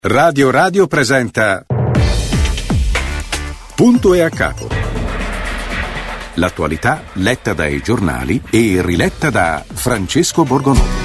Radio presenta Punto e a capo. L'attualità letta dai giornali e riletta da Francesco Borgonovo.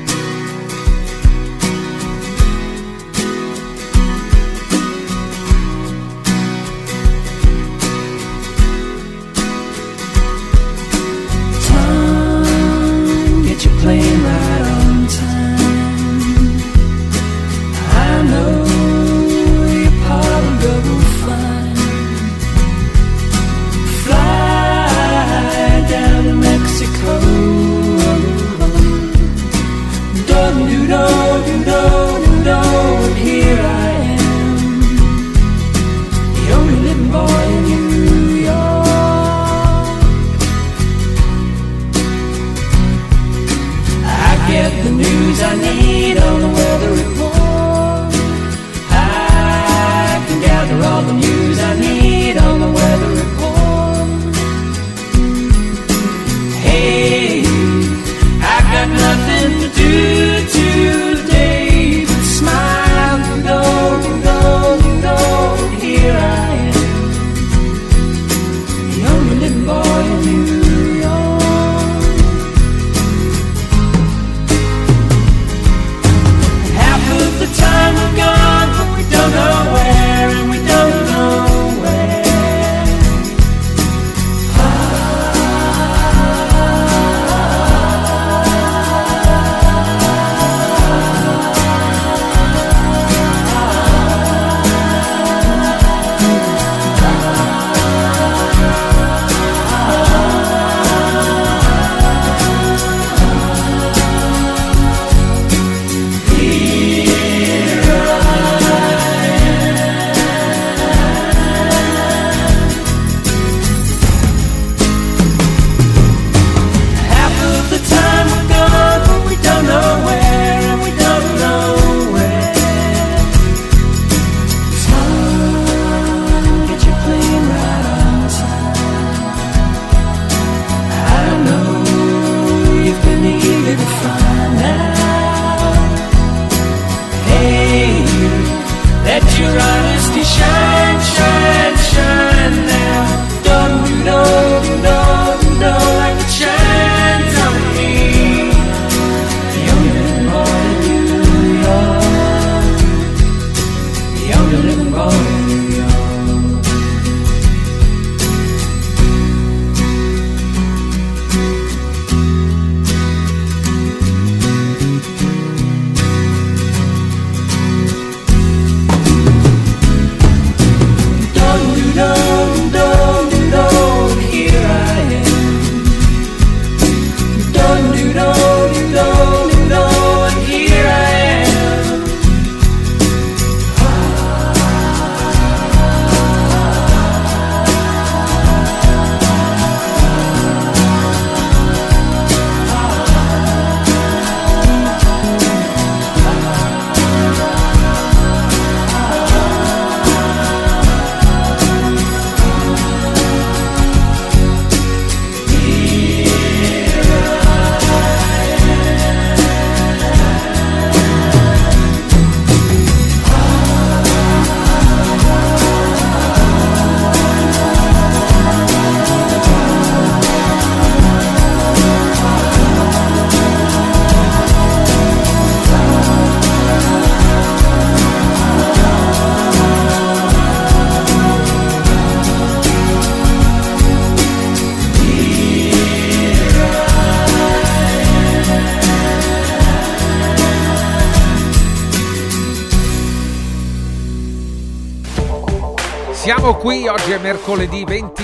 Siamo qui, oggi è mercoledì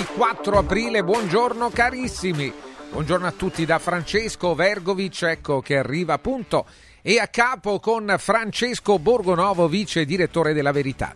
24 aprile, buongiorno carissimi, buongiorno a tutti da Francesco Vergovic, ecco che arriva appunto e a capo con Francesco Borgonovo, vice direttore della Verità.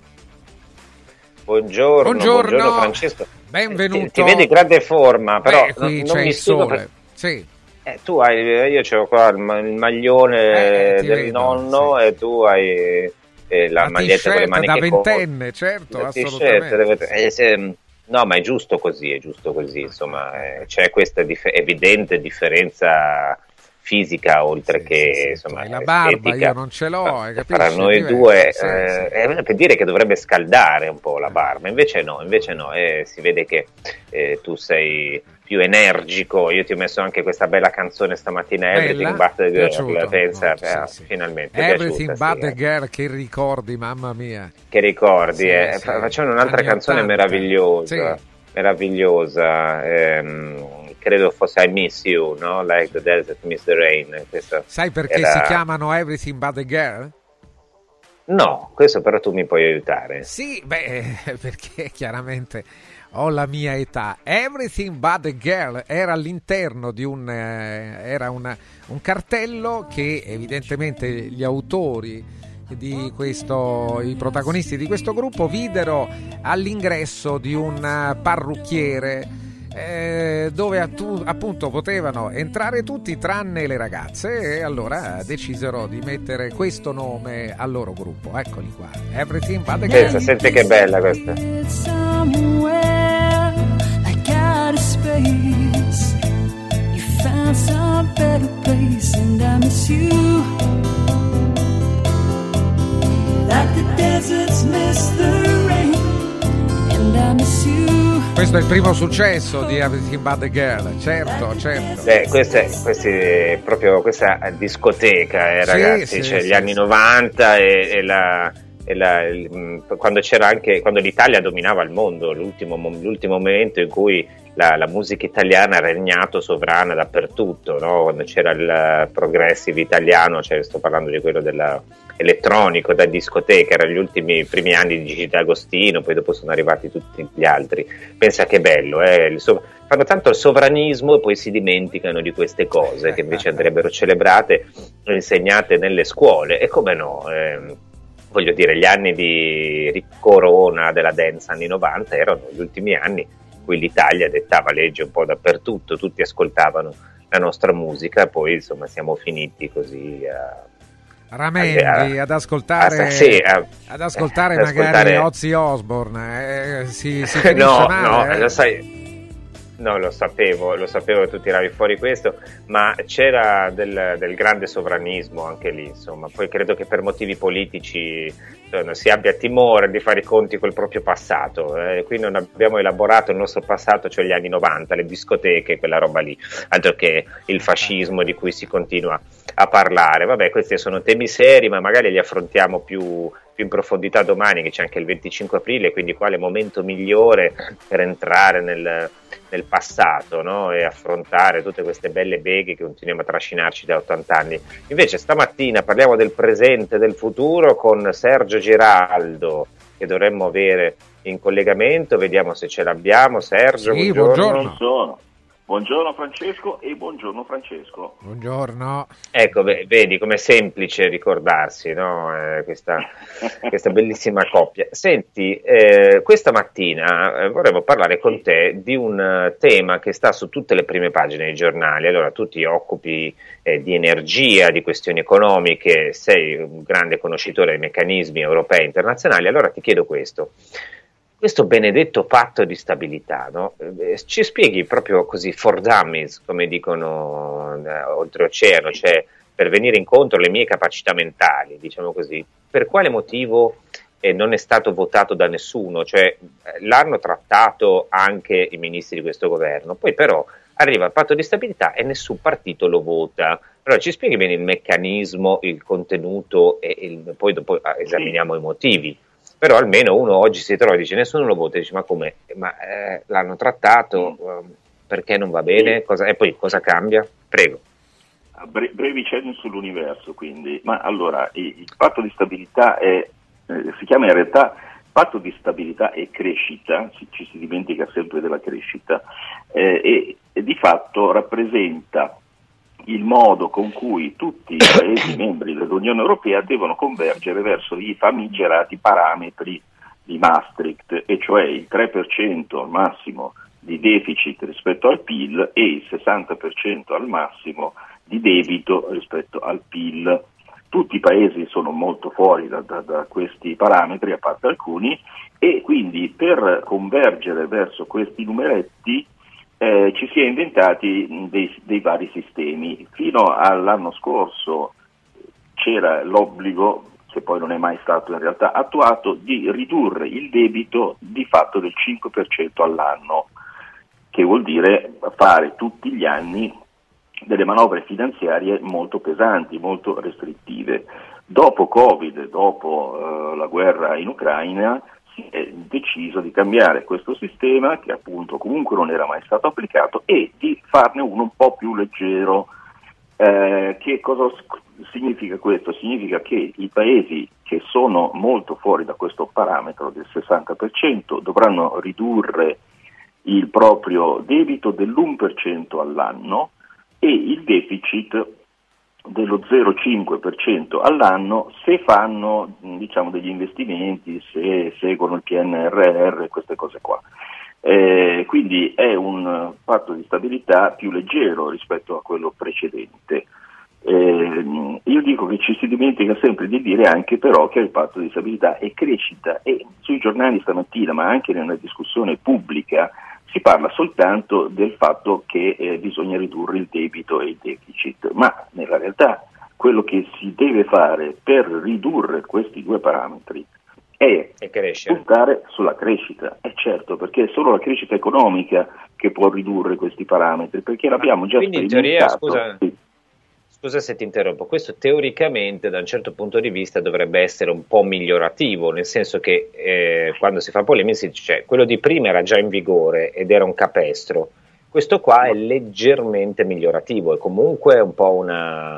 Buongiorno Francesco. Benvenuto. Ti vedi grande forma, però qui non c'è mi il sole. Sì. Tu hai, io c'ho qua il maglione del nonno, sì. E tu hai la maglietta con le maniche da ventenne, certo, assolutamente. No, ma è giusto così, insomma, c'è questa evidente differenza fisica oltre che insomma la barba estetica. io non ce l'ho, Fra noi due per dire che dovrebbe scaldare un po' la barba, invece no, si vede che tu sei più energico. Io ti ho messo anche questa bella canzone stamattina, Everything But the Girl, pensa, finalmente Everything But the Girl, che ricordi, mamma mia, che ricordi, facciamo un'altra canzone meravigliosa, credo fosse I Miss You, no? Like the Desert Miss the Rain. Sai perché si chiamano Everything But the Girl? No, questo però tu mi puoi aiutare. Sì, perché chiaramente ho la mia età. Everything But the Girl era all'interno di un cartello che evidentemente gli autori di i protagonisti di questo gruppo videro all'ingresso di un parrucchiere, dove appunto potevano entrare tutti tranne le ragazze, e allora decisero di mettere questo nome al loro gruppo. Eccoli qua, Everything But the Girl. Senti che bella questa. Questo è il primo successo di Everything But the Girl, certo. Questa discoteca, ragazzi, gli anni 90 quando l'Italia dominava il mondo, l'ultimo momento in cui la musica italiana ha regnato sovrana dappertutto, no? Quando c'era il progressive italiano, sto parlando di quello elettronico da discoteca, erano gli primi anni di Gigi D'Agostino, poi dopo sono arrivati tutti gli altri. Pensa che bello, fanno tanto il sovranismo e poi si dimenticano di queste cose che invece andrebbero celebrate e insegnate nelle scuole. E come no, voglio dire, gli anni di Rick Corona della dance anni 90 erano gli ultimi anni in cui l'Italia dettava legge un po' dappertutto, tutti ascoltavano la nostra musica, poi insomma siamo finiti così ad ascoltare magari Ozzy Osbourne, si finisce male. Lo sai. No, lo sapevo che tu tiravi fuori questo, ma c'era del grande sovranismo anche lì, insomma. Poi credo che per motivi politici si abbia timore di fare i conti col proprio passato. Qui non abbiamo elaborato il nostro passato, cioè gli anni 90, le discoteche, quella roba lì, altro che il fascismo di cui si continua a parlare. Vabbè, questi sono temi seri, ma magari li affrontiamo più in profondità domani, che c'è anche il 25 aprile, quindi quale momento migliore per entrare nel passato, no? E affrontare tutte queste belle beghe che continuiamo a trascinarci da 80 anni. Invece stamattina parliamo del presente e del futuro con Sergio Giraldo, che dovremmo avere in collegamento. Vediamo se ce l'abbiamo. Sergio, sì, buongiorno. Buongiorno Francesco e buongiorno Francesco. Buongiorno. Ecco, vedi com'è semplice ricordarsi, no? Questa bellissima coppia. Senti, questa mattina volevo parlare con te di un tema che sta su tutte le prime pagine dei giornali. Allora, tu ti occupi di energia, di questioni economiche, sei un grande conoscitore dei meccanismi europei e internazionali, allora ti chiedo questo benedetto patto di stabilità, no? Ci spieghi proprio così, for dummies, come dicono oltreoceano, cioè per venire incontro alle mie capacità mentali, diciamo così, per quale motivo non è stato votato da nessuno? Cioè l'hanno trattato anche i ministri di questo governo, poi però arriva il patto di stabilità e nessun partito lo vota. Allora ci spieghi bene il meccanismo, il contenuto e poi dopo esaminiamo i motivi. Però almeno uno oggi si trova e dice nessuno lo vota, dice ma com'è? L'hanno trattato, perché non va bene? E poi cosa cambia? Prego. Brevi cenni sull'universo, quindi. Ma allora, il patto di stabilità si chiama in realtà patto di stabilità e crescita, ci si dimentica sempre della crescita, e di fatto rappresenta il modo con cui tutti i Paesi membri dell'Unione Europea devono convergere verso i famigerati parametri di Maastricht, e cioè il 3% al massimo di deficit rispetto al PIL e il 60% al massimo di debito rispetto al PIL. Tutti i Paesi sono molto fuori da questi parametri, a parte alcuni, e quindi per convergere verso questi numeretti ci si è inventati dei vari sistemi. Fino all'anno scorso c'era l'obbligo, che poi non è mai stato in realtà attuato, di ridurre il debito di fatto del 5% all'anno, che vuol dire fare tutti gli anni delle manovre finanziarie molto pesanti, molto restrittive. Dopo Covid, dopo la guerra in Ucraina, si è deciso di cambiare questo sistema, che appunto comunque non era mai stato applicato, e di farne uno un po' più leggero. Che cosa significa questo? Significa che i paesi che sono molto fuori da questo parametro del 60% dovranno ridurre il proprio debito dell'1% all'anno e il deficit dello 0,5% all'anno se fanno, diciamo, degli investimenti, se seguono il PNRR, queste cose qua. Quindi è un patto di stabilità più leggero rispetto a quello precedente. Io dico che ci si dimentica sempre di dire anche però che il patto di stabilità è crescita, e sui giornali stamattina, ma anche nella discussione pubblica, si parla soltanto del fatto che bisogna ridurre il debito e il deficit, ma nella realtà quello che si deve fare per ridurre questi due parametri è puntare sulla crescita, è certo, perché è solo la crescita economica che può ridurre questi parametri, perché l'abbiamo già sperimentato. In teoria, scusa se ti interrompo, questo teoricamente da un certo punto di vista dovrebbe essere un po' migliorativo, nel senso che quando si fa polemica si dice quello di prima era già in vigore ed era un capestro, questo qua è leggermente migliorativo, è comunque un po' una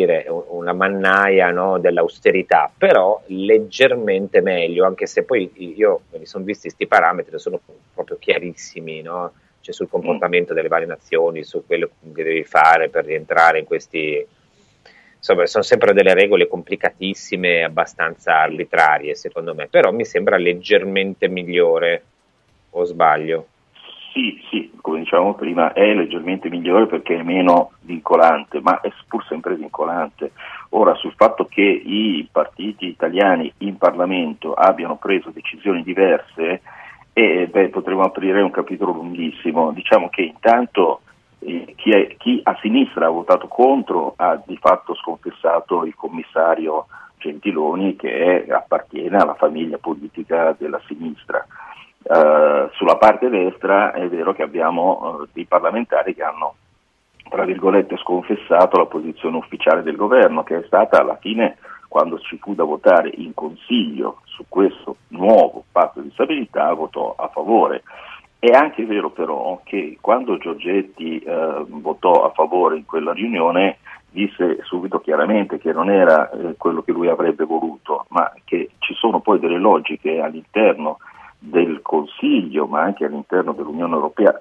mannaia, no, dell'austerità, però leggermente meglio, anche se poi io me li sono visti sti parametri, sono proprio chiarissimi, no? Cioè sul comportamento delle varie nazioni, su quello che devi fare per rientrare in questi, insomma sono sempre delle regole complicatissime, abbastanza arbitrarie secondo me, però mi sembra leggermente migliore, o sbaglio? Sì, come dicevamo prima, è leggermente migliore perché è meno vincolante, ma è pur sempre vincolante. Ora, sul fatto che i partiti italiani in Parlamento abbiano preso decisioni diverse, potremmo aprire un capitolo lunghissimo. Diciamo che intanto chi a sinistra ha votato contro ha di fatto sconfessato il commissario Gentiloni, che appartiene alla famiglia politica della sinistra. Sulla parte destra è vero che abbiamo dei parlamentari che hanno, tra virgolette, sconfessato la posizione ufficiale del governo, che è stata alla fine, quando ci fu da votare in Consiglio su questo nuovo patto di stabilità, votò a favore. È anche vero però che quando Giorgetti votò a favore in quella riunione disse subito chiaramente che non era quello che lui avrebbe voluto, ma che ci sono poi delle logiche all'interno del Consiglio, ma anche all'interno dell'Unione Europea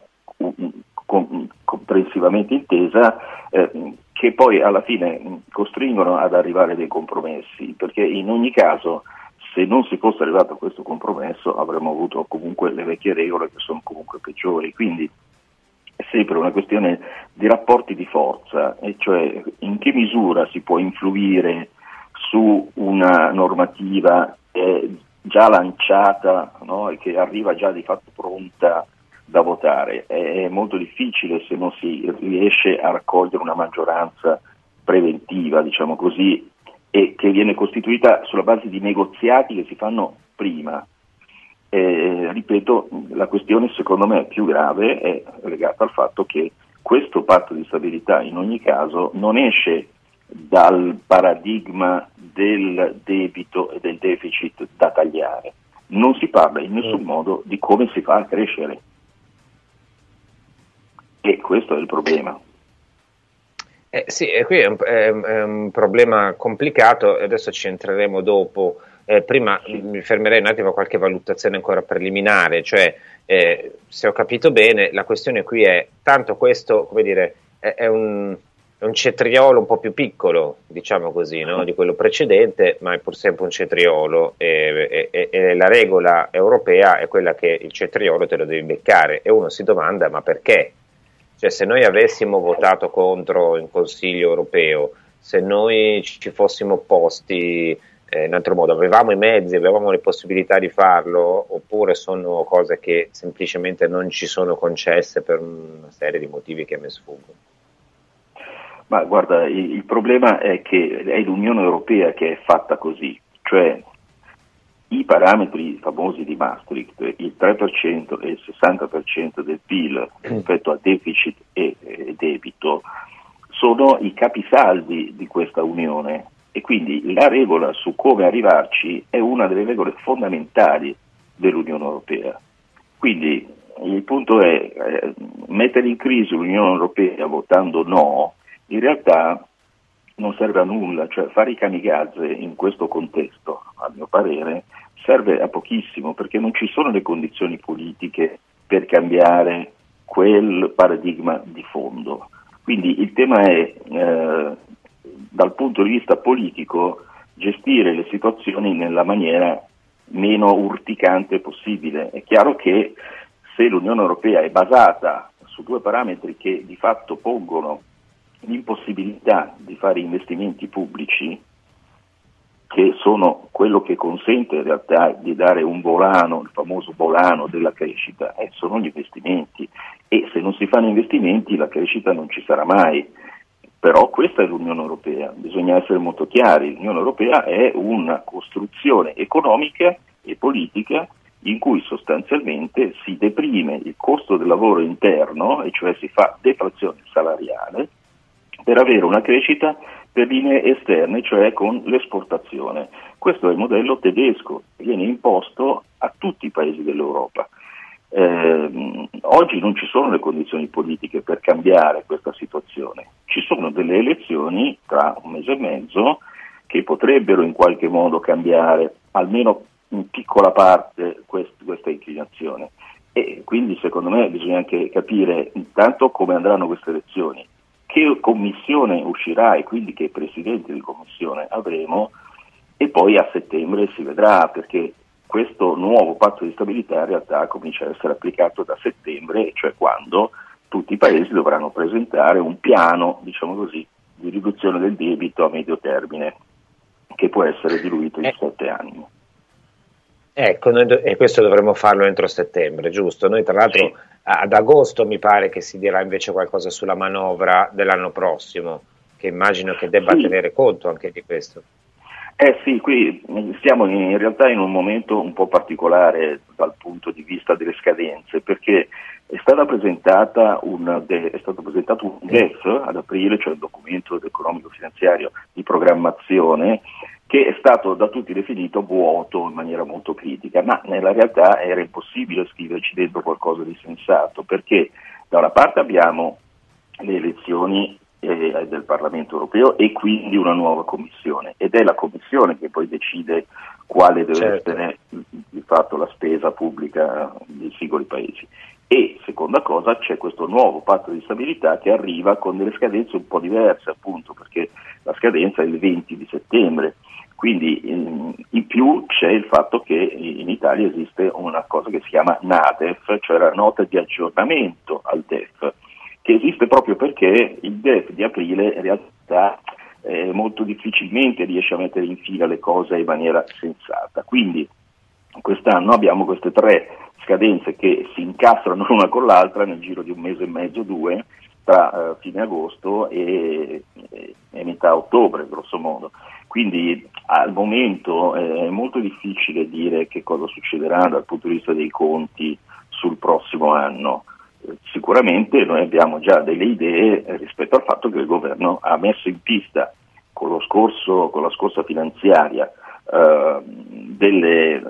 comprensivamente intesa, che poi alla fine costringono ad arrivare dei compromessi, perché in ogni caso se non si fosse arrivato a questo compromesso avremmo avuto comunque le vecchie regole che sono comunque peggiori, quindi è sempre una questione di rapporti di forza, e cioè in che misura si può influire su una normativa già lanciata, no, e che arriva già di fatto pronta da votare. È molto difficile se non si riesce a raccogliere una maggioranza preventiva, diciamo così, e che viene costituita sulla base di negoziati che si fanno prima. Ripeto, la questione secondo me più grave è legata al fatto che questo patto di stabilità in ogni caso non esce dal paradigma del debito e del deficit da tagliare. Non si parla in nessun modo di come si fa a crescere, e questo è il problema. Sì, qui è un problema complicato, adesso ci entreremo dopo. Prima mi fermerei un attimo a qualche valutazione ancora preliminare, cioè se ho capito bene la questione qui è tanto questo, come dire, è un cetriolo un po' più piccolo, diciamo così, no? Di quello precedente, ma è pur sempre un cetriolo, e la regola europea è quella che il cetriolo te lo devi beccare, e uno si domanda ma perché? Cioè, se noi avessimo votato contro in Consiglio europeo, se noi ci fossimo opposti in altro modo? Avevamo i mezzi, avevamo le possibilità di farlo, oppure sono cose che semplicemente non ci sono concesse per una serie di motivi che mi sfuggono? Ma guarda, il problema è che è l'Unione Europea che è fatta così, cioè i parametri famosi di Maastricht, il 3% e il 60% del PIL rispetto a deficit e debito, sono i capisaldi di questa Unione, e quindi la regola su come arrivarci è una delle regole fondamentali dell'Unione Europea. Quindi il punto è mettere in crisi l'Unione Europea votando no, in realtà non serve a nulla, cioè fare i kamikaze in questo contesto, a mio parere, serve a pochissimo, perché non ci sono le condizioni politiche per cambiare quel paradigma di fondo. Quindi il tema è, dal punto di vista politico, gestire le situazioni nella maniera meno urticante possibile. È chiaro che se l'Unione Europea è basata su due parametri che di fatto pongono l'impossibilità di fare investimenti pubblici, che sono quello che consente in realtà di dare un volano, il famoso volano della crescita, sono gli investimenti, e se non si fanno investimenti la crescita non ci sarà mai. Però questa è l'Unione Europea, bisogna essere molto chiari, l'Unione Europea è una costruzione economica e politica in cui sostanzialmente si deprime il costo del lavoro interno, e cioè si fa deflazione salariale, per avere una crescita per linee esterne, cioè con l'esportazione. Questo è il modello tedesco, che viene imposto a tutti i paesi dell'Europa. Oggi non ci sono le condizioni politiche per cambiare questa situazione. Ci sono delle elezioni tra un mese e mezzo che potrebbero in qualche modo cambiare, almeno in piccola parte, questa inclinazione. E quindi secondo me bisogna anche capire intanto come andranno queste elezioni, che commissione uscirà e quindi che presidente di commissione avremo, e poi a settembre si vedrà, perché questo nuovo patto di stabilità in realtà comincia a essere applicato da settembre, cioè quando tutti i paesi dovranno presentare un piano, diciamo così, di riduzione del debito a medio termine, che può essere diluito in 7 anni. Ecco, e questo dovremmo farlo entro settembre, giusto? Noi tra l'altro ad agosto mi pare che si dirà invece qualcosa sulla manovra dell'anno prossimo, che immagino che debba tenere conto anche di questo. Sì, qui siamo in realtà in un momento un po' particolare dal punto di vista delle scadenze, perché è stato presentato un DEF ad aprile, cioè il documento economico-finanziario di programmazione, che è stato da tutti definito vuoto in maniera molto critica, ma nella realtà era impossibile scriverci dentro qualcosa di sensato, perché da una parte abbiamo le elezioni del Parlamento europeo e quindi una nuova commissione, ed è la commissione che poi decide quale deve essere di fatto la spesa pubblica dei singoli paesi. E seconda cosa, c'è questo nuovo patto di stabilità che arriva con delle scadenze un po' diverse, appunto perché la scadenza è il 20 di settembre. Quindi in più c'è il fatto che in Italia esiste una cosa che si chiama NADEF, cioè la nota di aggiornamento al DEF, che esiste proprio perché il DEF di aprile in realtà molto difficilmente riesce a mettere in fila le cose in maniera sensata. Quindi quest'anno abbiamo queste 3 scadenze che si incastrano l'una con l'altra nel giro di un mese e mezzo, 2, tra fine agosto e metà ottobre, grosso modo. Quindi al momento è molto difficile dire che cosa succederà dal punto di vista dei conti sul prossimo anno. Sicuramente noi abbiamo già delle idee rispetto al fatto che il governo ha messo in pista con la scorsa finanziaria delle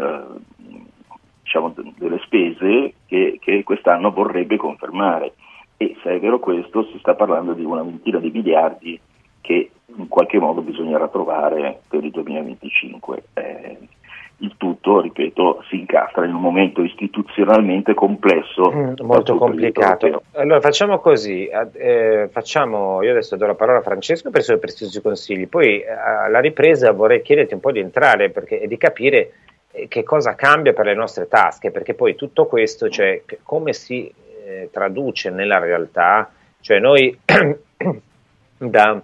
spese che quest'anno vorrebbe confermare, e se è vero questo si sta parlando di una ventina di miliardi che in qualche modo bisognerà trovare per il 2025. Il tutto, ripeto, si incastra in un momento istituzionalmente complesso, molto complicato. Allora facciamo così, io adesso do la parola a Francesco per i suoi preziosi consigli, poi alla ripresa vorrei chiederti un po' di entrare e di capire che cosa cambia per le nostre tasche, perché poi tutto questo, cioè come si traduce nella realtà, cioè noi da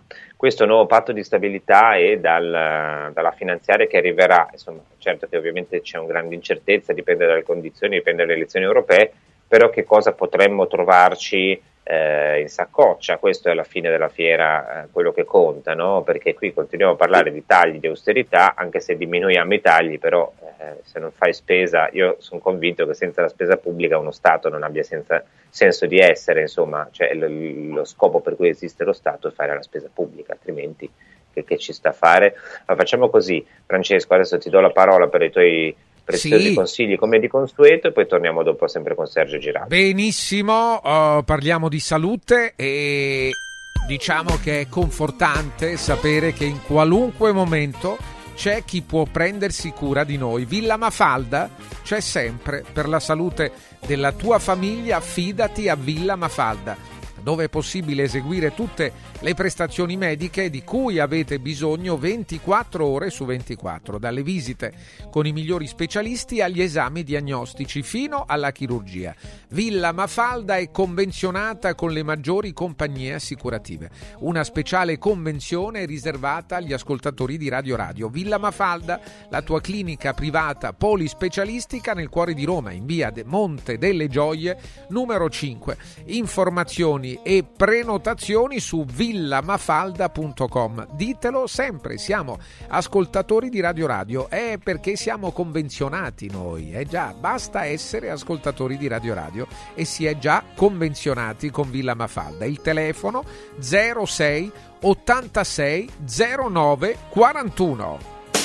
questo nuovo patto di stabilità e dalla finanziaria che arriverà. Insomma, certo che ovviamente c'è una grande incertezza, dipende dalle condizioni, dipende dalle elezioni europee, però che cosa potremmo trovarci in saccoccia? Questo è alla fine della fiera quello che conta, no? Perché qui continuiamo a parlare di tagli, di austerità, anche se diminuiamo i tagli, però se non fai spesa, io sono convinto che senza la spesa pubblica uno Stato non abbia senso di essere, insomma, cioè lo scopo per cui esiste lo Stato è fare la spesa pubblica, altrimenti che ci sta a fare? Ma facciamo così, Francesco, adesso ti do la parola per i tuoi preziosi consigli come di consueto e poi torniamo dopo sempre con Sergio Giraldi. Benissimo, parliamo di salute e diciamo che è confortante sapere che in qualunque momento c'è chi può prendersi cura di noi. Villa Mafalda c'è sempre per la salute della tua famiglia, affidati a Villa Mafalda, dove è possibile eseguire tutte le prestazioni mediche di cui avete bisogno 24 ore su 24, dalle visite con i migliori specialisti agli esami diagnostici fino alla chirurgia. Villa Mafalda è convenzionata con le maggiori compagnie assicurative. Una speciale convenzione è riservata agli ascoltatori di Radio Radio. Villa Mafalda, la tua clinica privata polispecialistica nel cuore di Roma, in via Monte delle Gioie, numero 5. Informazioni e prenotazioni su villamafalda.com. Ditelo sempre, siamo ascoltatori di Radio Radio, è perché siamo convenzionati noi, già, basta essere ascoltatori di Radio Radio e si è già convenzionati con Villa Mafalda. Il telefono 06 86 09 41.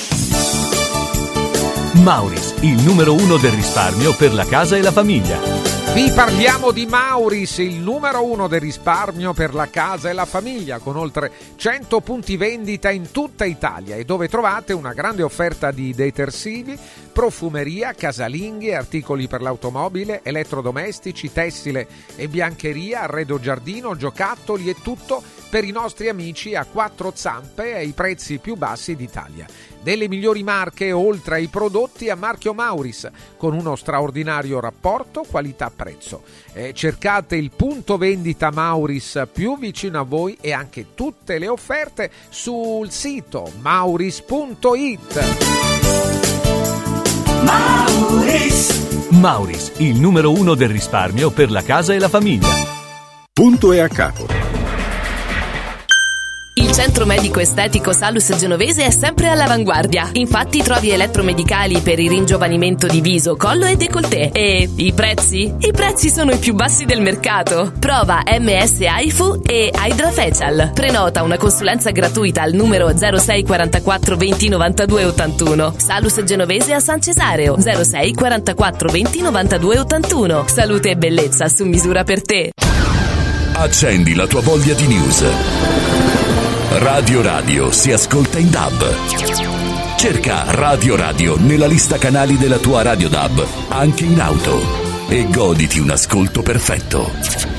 Mauris, il numero 1 del risparmio per la casa e la famiglia. Vi parliamo di Mauris, il numero 1 del risparmio per la casa e la famiglia, con oltre 100 punti vendita in tutta Italia e dove trovate una grande offerta di detersivi, profumeria, casalinghe, articoli per l'automobile, elettrodomestici, tessile e biancheria, arredo giardino, giocattoli e tutto per i nostri amici a quattro zampe ai prezzi più bassi d'Italia. Delle migliori marche oltre ai prodotti a marchio Mauris, con uno straordinario rapporto qualità-prezzo. Cercate il punto vendita Mauris più vicino a voi e anche tutte le offerte sul sito mauris.it. Mauris, il numero 1 del risparmio per la casa e la famiglia. Punto e a capo. Il centro medico estetico Salus Genovese è sempre all'avanguardia. Infatti trovi elettromedicali per il ringiovanimento di viso, collo e décolleté. E i prezzi? I prezzi sono i più bassi del mercato. Prova MS AIFU e Hydra Facial. Prenota una consulenza gratuita al numero 06 44 20 92 81. Salus Genovese a San Cesareo 06 44 20 92 81. Salute e bellezza su misura per te. Accendi la tua voglia di news. Radio Radio si ascolta in DAB. Cerca Radio Radio nella lista canali della tua Radio DAB, anche in auto, e goditi un ascolto perfetto.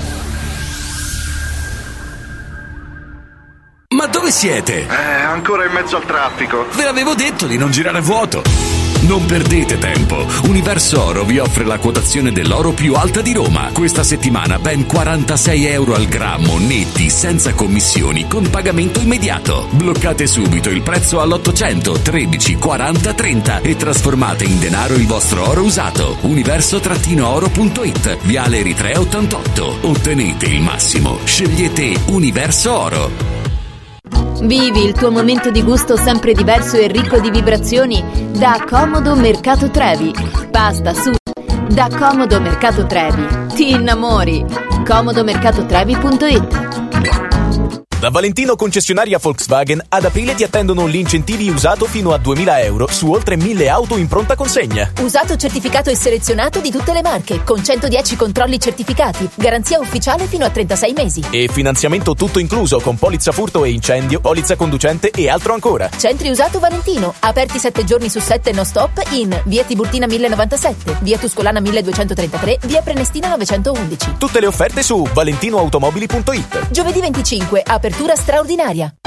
Ma dove siete? Ancora in mezzo al traffico. Ve l'avevo detto di non girare vuoto. Non perdete tempo. Universo Oro vi offre la quotazione dell'oro più alta di Roma. Questa settimana ben 46 euro al grammo netti, senza commissioni, con pagamento immediato. Bloccate subito il prezzo all'800 13 40 30 e trasformate in denaro il vostro oro usato. Universo-oro.it, Viale Eritrea 88. Ottenete il massimo. Scegliete Universo Oro. Vivi il tuo momento di gusto sempre diverso e ricco di vibrazioni da Comodo Mercato Trevi. Pasta su da Comodo Mercato Trevi. Ti innamori. comodomercatotrevi.it. Da Valentino concessionaria Volkswagen ad aprile ti attendono gli incentivi usato fino a 2.000 euro su oltre 1.000 auto in pronta consegna. Usato certificato e selezionato di tutte le marche, con 110 controlli certificati, garanzia ufficiale fino a 36 mesi. E finanziamento tutto incluso con polizza furto e incendio, polizza conducente e altro ancora. Centri usato Valentino, aperti 7 giorni su 7 no stop in via Tiburtina 1097, via Tuscolana 1233, via Prenestina 911. Tutte le offerte su valentinoautomobili.it. Giovedì 25, apertura straordinaria.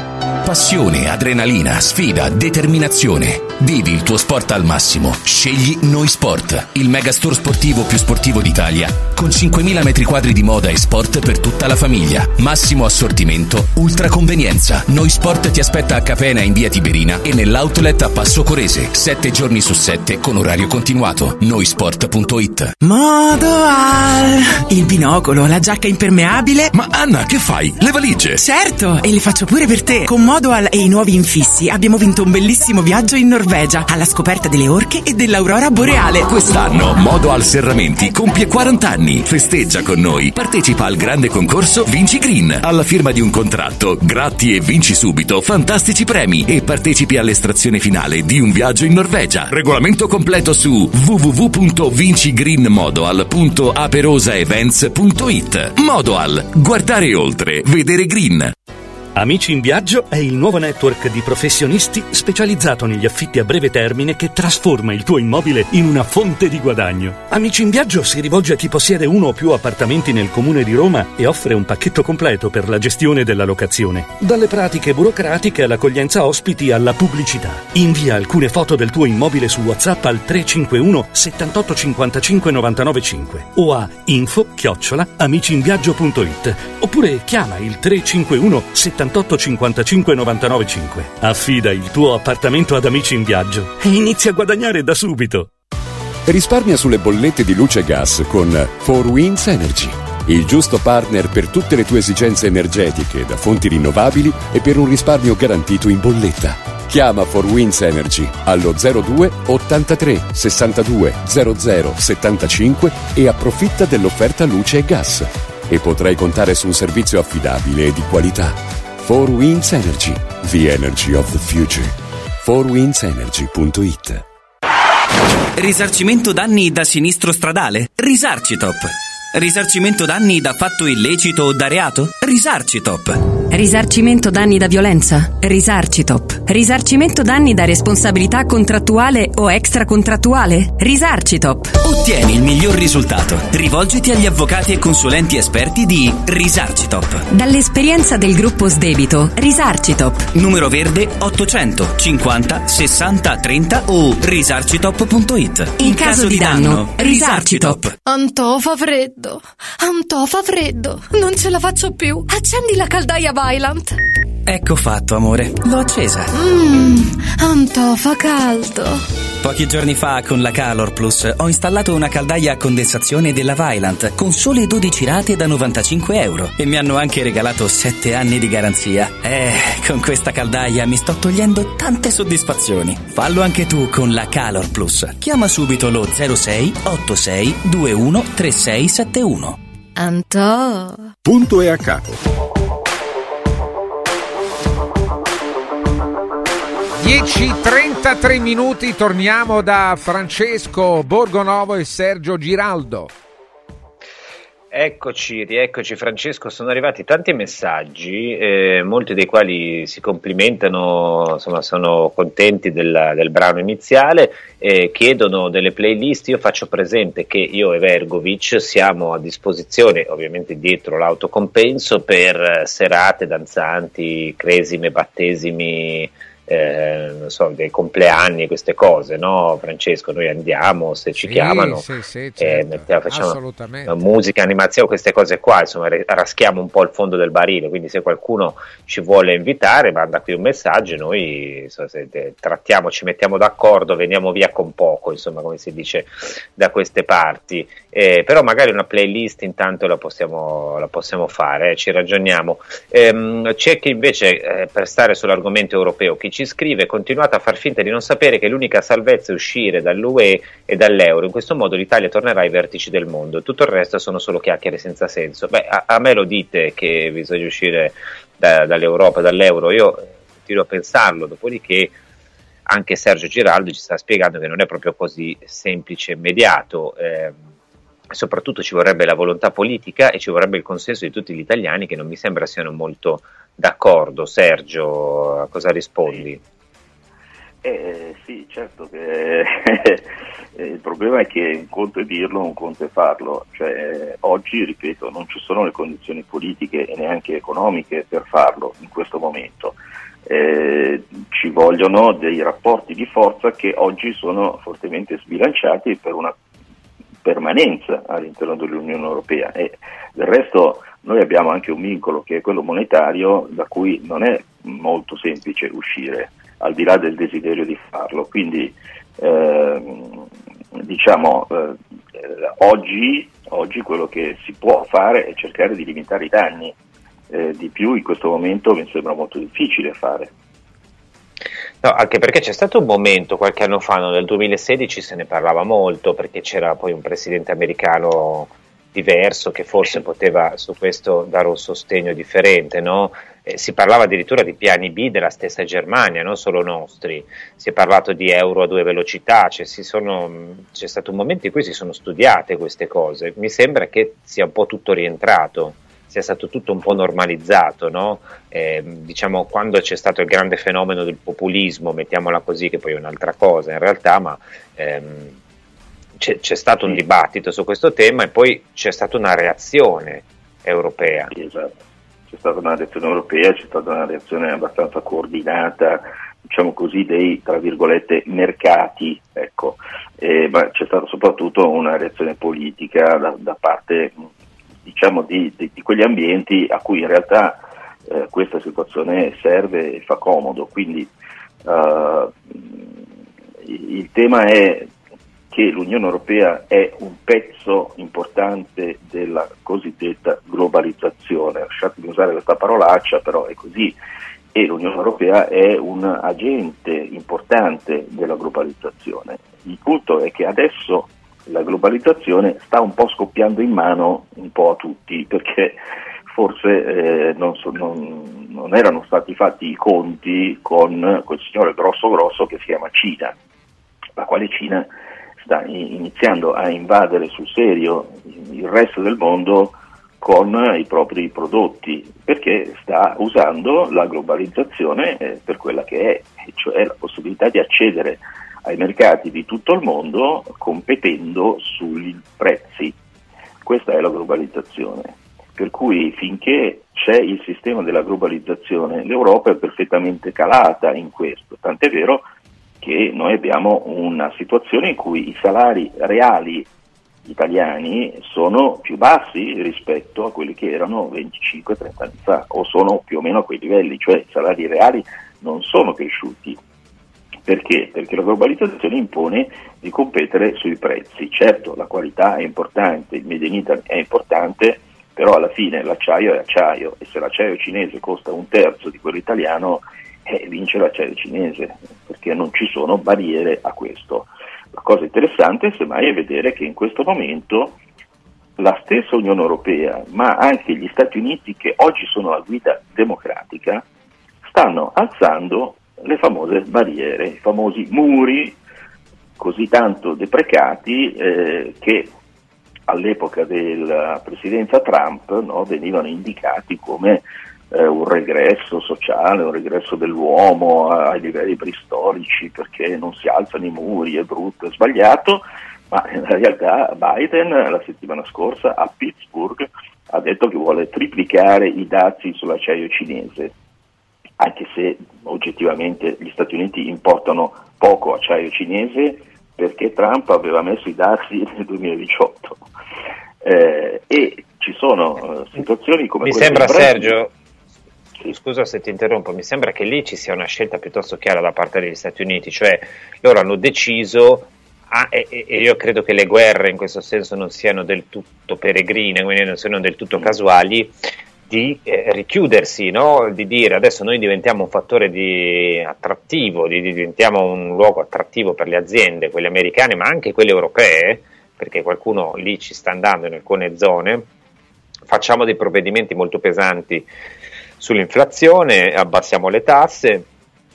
Passione, adrenalina, sfida, determinazione. Vivi il tuo sport al massimo. Scegli Noi Sport, il megastore sportivo più sportivo d'Italia, con 5.000 metri quadri di moda e sport per tutta la famiglia. Massimo assortimento, ultra convenienza. Noi Sport ti aspetta a Capena in via Tiberina e nell'outlet a Passo Corese, 7 giorni su 7 con orario continuato. Noisport.it. Modoal, il binocolo, la giacca impermeabile. Ma Anna, che fai? Le valigie? Certo, e le faccio pure per te. Con Modoal e i nuovi infissi abbiamo vinto un bellissimo viaggio in Norvegia, alla scoperta delle orche e dell'aurora boreale. Quest'anno Modoal Serramenti compie 40 anni. Festeggia con noi. Partecipa al grande concorso Vinci Green. Alla firma di un contratto, gratti e vinci subito fantastici premi e partecipi all'estrazione finale di un viaggio in Norvegia. Regolamento completo su www.vincigreenmodoal.aperosaevents.it. Modoal. Guardare oltre, vedere green. Amici in Viaggio è il nuovo network di professionisti specializzato negli affitti a breve termine che trasforma il tuo immobile in una fonte di guadagno. Amici in Viaggio si rivolge a chi possiede uno o più appartamenti nel comune di Roma e offre un pacchetto completo per la gestione della locazione. Dalle pratiche burocratiche all'accoglienza ospiti alla pubblicità. Invia alcune foto del tuo immobile su WhatsApp al 351 78 55 995 o a info@amiciinviaggio.it oppure chiama il 351 78 55 995. Affida il tuo appartamento ad Amici in Viaggio e inizia a guadagnare da subito. Risparmia sulle bollette di luce e gas con 4Winds Energy, il giusto partner per tutte le tue esigenze energetiche da fonti rinnovabili e per un risparmio garantito in bolletta. Chiama 4Winds Energy allo 02 83 62 00 75 e approfitta dell'offerta luce e gas. E potrai contare su un servizio affidabile e di qualità. 4Winds Energy, the energy of the future. 4windsenergy.it. Risarcimento danni da sinistro stradale? Risarcitop. Risarcimento danni da fatto illecito o da reato? Risarcitop. Risarcimento danni da violenza? Risarcitop. Risarcimento danni da responsabilità contrattuale o extracontrattuale? Risarcitop. Ottieni il miglior risultato. Rivolgiti agli avvocati e consulenti esperti di Risarcitop. Dall'esperienza del gruppo Sdebito, Risarcitop. Numero verde 800 50 60 30 o risarcitop.it. In caso di danno, Risarcitop. Antò fa freddo. Antò fa freddo. Non ce la faccio più. Accendi la caldaia Vaillant. Ecco fatto, amore. L'ho accesa. Antò fa caldo. Pochi giorni fa con la Calor Plus ho installato una caldaia a condensazione della Vaillant con sole 12 rate da 95 euro e mi hanno anche regalato 7 anni di garanzia. Con questa caldaia mi sto togliendo tante soddisfazioni. Fallo anche tu con la Calor Plus. Chiama subito lo 06 86 21 3671. Antò. Punto e a capo. 10:33 minuti, torniamo da Francesco Borgonovo e Sergio Giraldo. Rieccoci Francesco, sono arrivati tanti messaggi, molti dei quali si complimentano, insomma sono contenti del brano iniziale, chiedono delle playlist. Io faccio presente che io e Vergovic siamo a disposizione, ovviamente dietro l'autocompenso, per serate danzanti, cresime, battesimi, non so, dei compleanni, queste cose, no Francesco? Noi andiamo, se ci chiamano, certo, facciamo musica, animazione, queste cose qua, insomma raschiamo un po' il fondo del barile, quindi se qualcuno ci vuole invitare manda qui un messaggio, noi trattiamo, ci mettiamo d'accordo, veniamo via con poco, insomma, come si dice da queste parti, però magari una playlist intanto la possiamo fare, ci ragioniamo. C'è chi invece, per stare sull'argomento europeo, chi ci scrive: continuate a far finta di non sapere che l'unica salvezza è uscire dall'UE e dall'euro, in questo modo l'Italia tornerà ai vertici del mondo, tutto il resto sono solo chiacchiere senza senso. A me lo dite che bisogna uscire dall'Europa, dall'euro, io continuo a pensarlo, dopodiché anche Sergio Giraldo ci sta spiegando che non è proprio così semplice e immediato, soprattutto ci vorrebbe la volontà politica e ci vorrebbe il consenso di tutti gli italiani, che non mi sembra siano molto d'accordo. Sergio, a cosa rispondi? Sì, certo che il problema è che un conto è dirlo, un conto è farlo, cioè oggi, ripeto, non ci sono le condizioni politiche e neanche economiche per farlo in questo momento. Ci vogliono dei rapporti di forza che oggi sono fortemente sbilanciati per una permanenza all'interno dell'Unione Europea, e del resto noi abbiamo anche un vincolo che è quello monetario, da cui non è molto semplice uscire, al di là del desiderio di farlo. Quindi oggi quello che si può fare è cercare di limitare i danni, di più in questo momento mi sembra molto difficile fare. No, anche perché c'è stato un momento qualche anno fa, nel 2016 se ne parlava molto, perché c'era poi un presidente americano diverso che forse poteva su questo dare un sostegno differente, no? Si parlava addirittura di piani B della stessa Germania, non solo nostri. Si è parlato di euro a 2 velocità, c'è stato un momento in cui si sono studiate queste cose. Mi sembra che sia un po' tutto rientrato, sia stato tutto un po' normalizzato, no? Diciamo, quando c'è stato il grande fenomeno del populismo, mettiamola così, che poi è un'altra cosa in realtà, ma c'è stato un dibattito su questo tema e poi c'è stata una reazione europea. Sì, esatto. C'è stata una reazione europea, c'è stata una reazione abbastanza coordinata, diciamo così, dei, tra virgolette, mercati, ecco. Ma c'è stata soprattutto una reazione politica da parte, diciamo, di quegli ambienti a cui in realtà questa situazione serve e fa comodo. Quindi il tema è che l'Unione Europea è un pezzo importante della cosiddetta globalizzazione. Lasciatemi usare questa parolaccia, però è così, e l'Unione Europea è un agente importante della globalizzazione. Il punto è che adesso la globalizzazione sta un po' scoppiando in mano un po' a tutti, perché forse non erano stati fatti i conti con quel signore grosso che si chiama Cina, la quale Cina sta iniziando a invadere sul serio il resto del mondo con i propri prodotti, perché sta usando la globalizzazione per quella che è, cioè la possibilità di accedere ai mercati di tutto il mondo competendo sui prezzi. Questa è la globalizzazione, per cui finché c'è il sistema della globalizzazione l'Europa è perfettamente calata in questo, tant'è vero che noi abbiamo una situazione in cui i salari reali italiani sono più bassi rispetto a quelli che erano 25-30 anni fa, o sono più o meno a quei livelli, cioè i salari reali non sono cresciuti. Perché? Perché la globalizzazione impone di competere sui prezzi. Certo, la qualità è importante, il Made in Italy è importante, però alla fine l'acciaio è acciaio, e se l'acciaio cinese costa un terzo di quello italiano, vince l'acciaio cinese, perché non ci sono barriere a questo. La cosa interessante semmai è vedere che in questo momento la stessa Unione Europea, ma anche gli Stati Uniti, che oggi sono a guida democratica, stanno alzando le famose barriere, i famosi muri così tanto deprecati che all'epoca della presidenza Trump, no, venivano indicati come un regresso sociale, un regresso dell'uomo ai livelli preistorici, perché non si alzano i muri, è brutto, è sbagliato, ma in realtà Biden la settimana scorsa a Pittsburgh ha detto che vuole triplicare i dazi sull'acciaio cinese, anche se oggettivamente gli Stati Uniti importano poco acciaio cinese perché Trump aveva messo i dazi nel 2018. E ci sono situazioni come mi sembra, Sergio, scusa se ti interrompo, mi sembra che lì ci sia una scelta piuttosto chiara da parte degli Stati Uniti, cioè loro hanno deciso, e io credo che le guerre in questo senso non siano del tutto peregrine, quindi non siano del tutto casuali, di richiudersi, no? Di dire adesso noi diventiamo un fattore attrattivo, diventiamo un luogo attrattivo per le aziende, quelle americane ma anche quelle europee, perché qualcuno lì ci sta andando in alcune zone, facciamo dei provvedimenti molto pesanti sull'inflazione, abbassiamo le tasse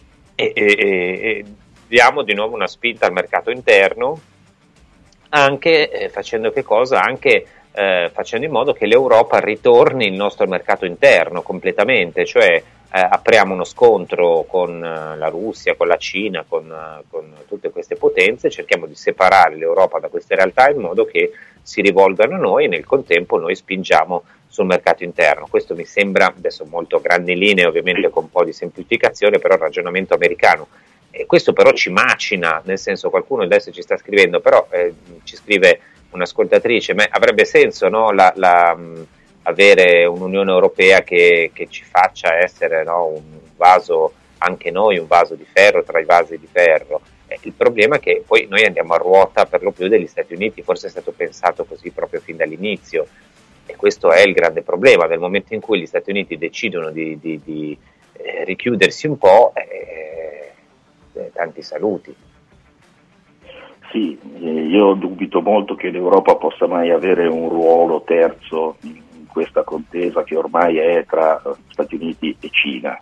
e diamo di nuovo una spinta al mercato interno, anche facendo che cosa? Anche facendo in modo che l'Europa ritorni il nostro mercato interno completamente, cioè apriamo uno scontro con la Russia, con la Cina, con tutte queste potenze, cerchiamo di separare l'Europa da queste realtà in modo che si rivolgano a noi e nel contempo noi spingiamo sul mercato interno. Questo mi sembra, adesso molto grandi linee, ovviamente con un po' di semplificazione, però il ragionamento americano. E questo però ci macina, nel senso, qualcuno adesso ci sta scrivendo, però ci scrive un'ascoltatrice, ma avrebbe senso, no, avere un'Unione Europea che ci faccia essere, no, un vaso, anche noi, un vaso di ferro tra i vasi di ferro. Il problema è che poi noi andiamo a ruota per lo più degli Stati Uniti, forse è stato pensato così proprio fin dall'inizio, e questo è il grande problema. Nel momento in cui gli Stati Uniti decidono di richiudersi un po', tanti saluti. Sì, io dubito molto che l'Europa possa mai avere un ruolo terzo in questa contesa che ormai è tra Stati Uniti e Cina.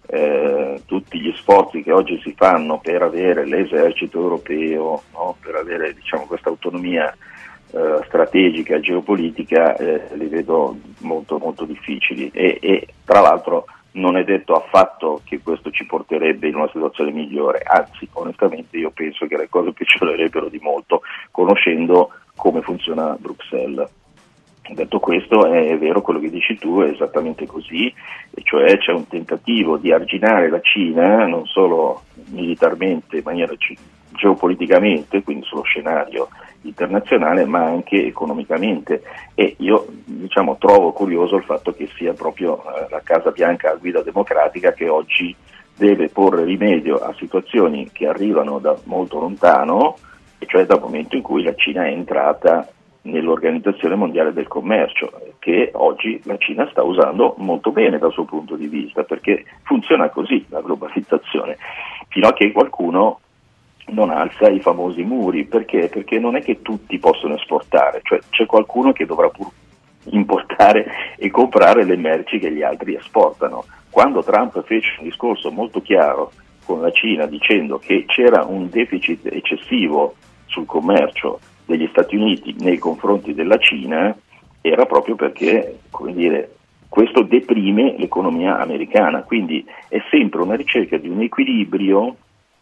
Tutti gli sforzi che oggi si fanno per avere l'esercito europeo, no, per avere, diciamo, questa autonomia strategica e geopolitica, li vedo molto molto difficili e tra l'altro non è detto affatto che questo ci porterebbe in una situazione migliore, anzi onestamente io penso che le cose peggiorerebbero di molto conoscendo come funziona Bruxelles. Detto questo, è vero quello che dici tu, è esattamente così, e cioè c'è un tentativo di arginare la Cina non solo militarmente, in maniera geopoliticamente, quindi sullo scenario internazionale, ma anche economicamente, e io, diciamo, trovo curioso il fatto che sia proprio la Casa Bianca a guida democratica che oggi deve porre rimedio a situazioni che arrivano da molto lontano, e cioè dal momento in cui la Cina è entrata nell'Organizzazione Mondiale del Commercio, che oggi la Cina sta usando molto bene dal suo punto di vista, perché funziona così la globalizzazione, fino a che qualcuno non alza i famosi muri. Perché? Perché non è che tutti possono esportare, cioè c'è qualcuno che dovrà pur importare e comprare le merci che gli altri esportano. Quando Trump fece un discorso molto chiaro con la Cina dicendo che c'era un deficit eccessivo sul commercio degli Stati Uniti nei confronti della Cina, era proprio perché, come dire, questo deprime l'economia americana, quindi è sempre una ricerca di un equilibrio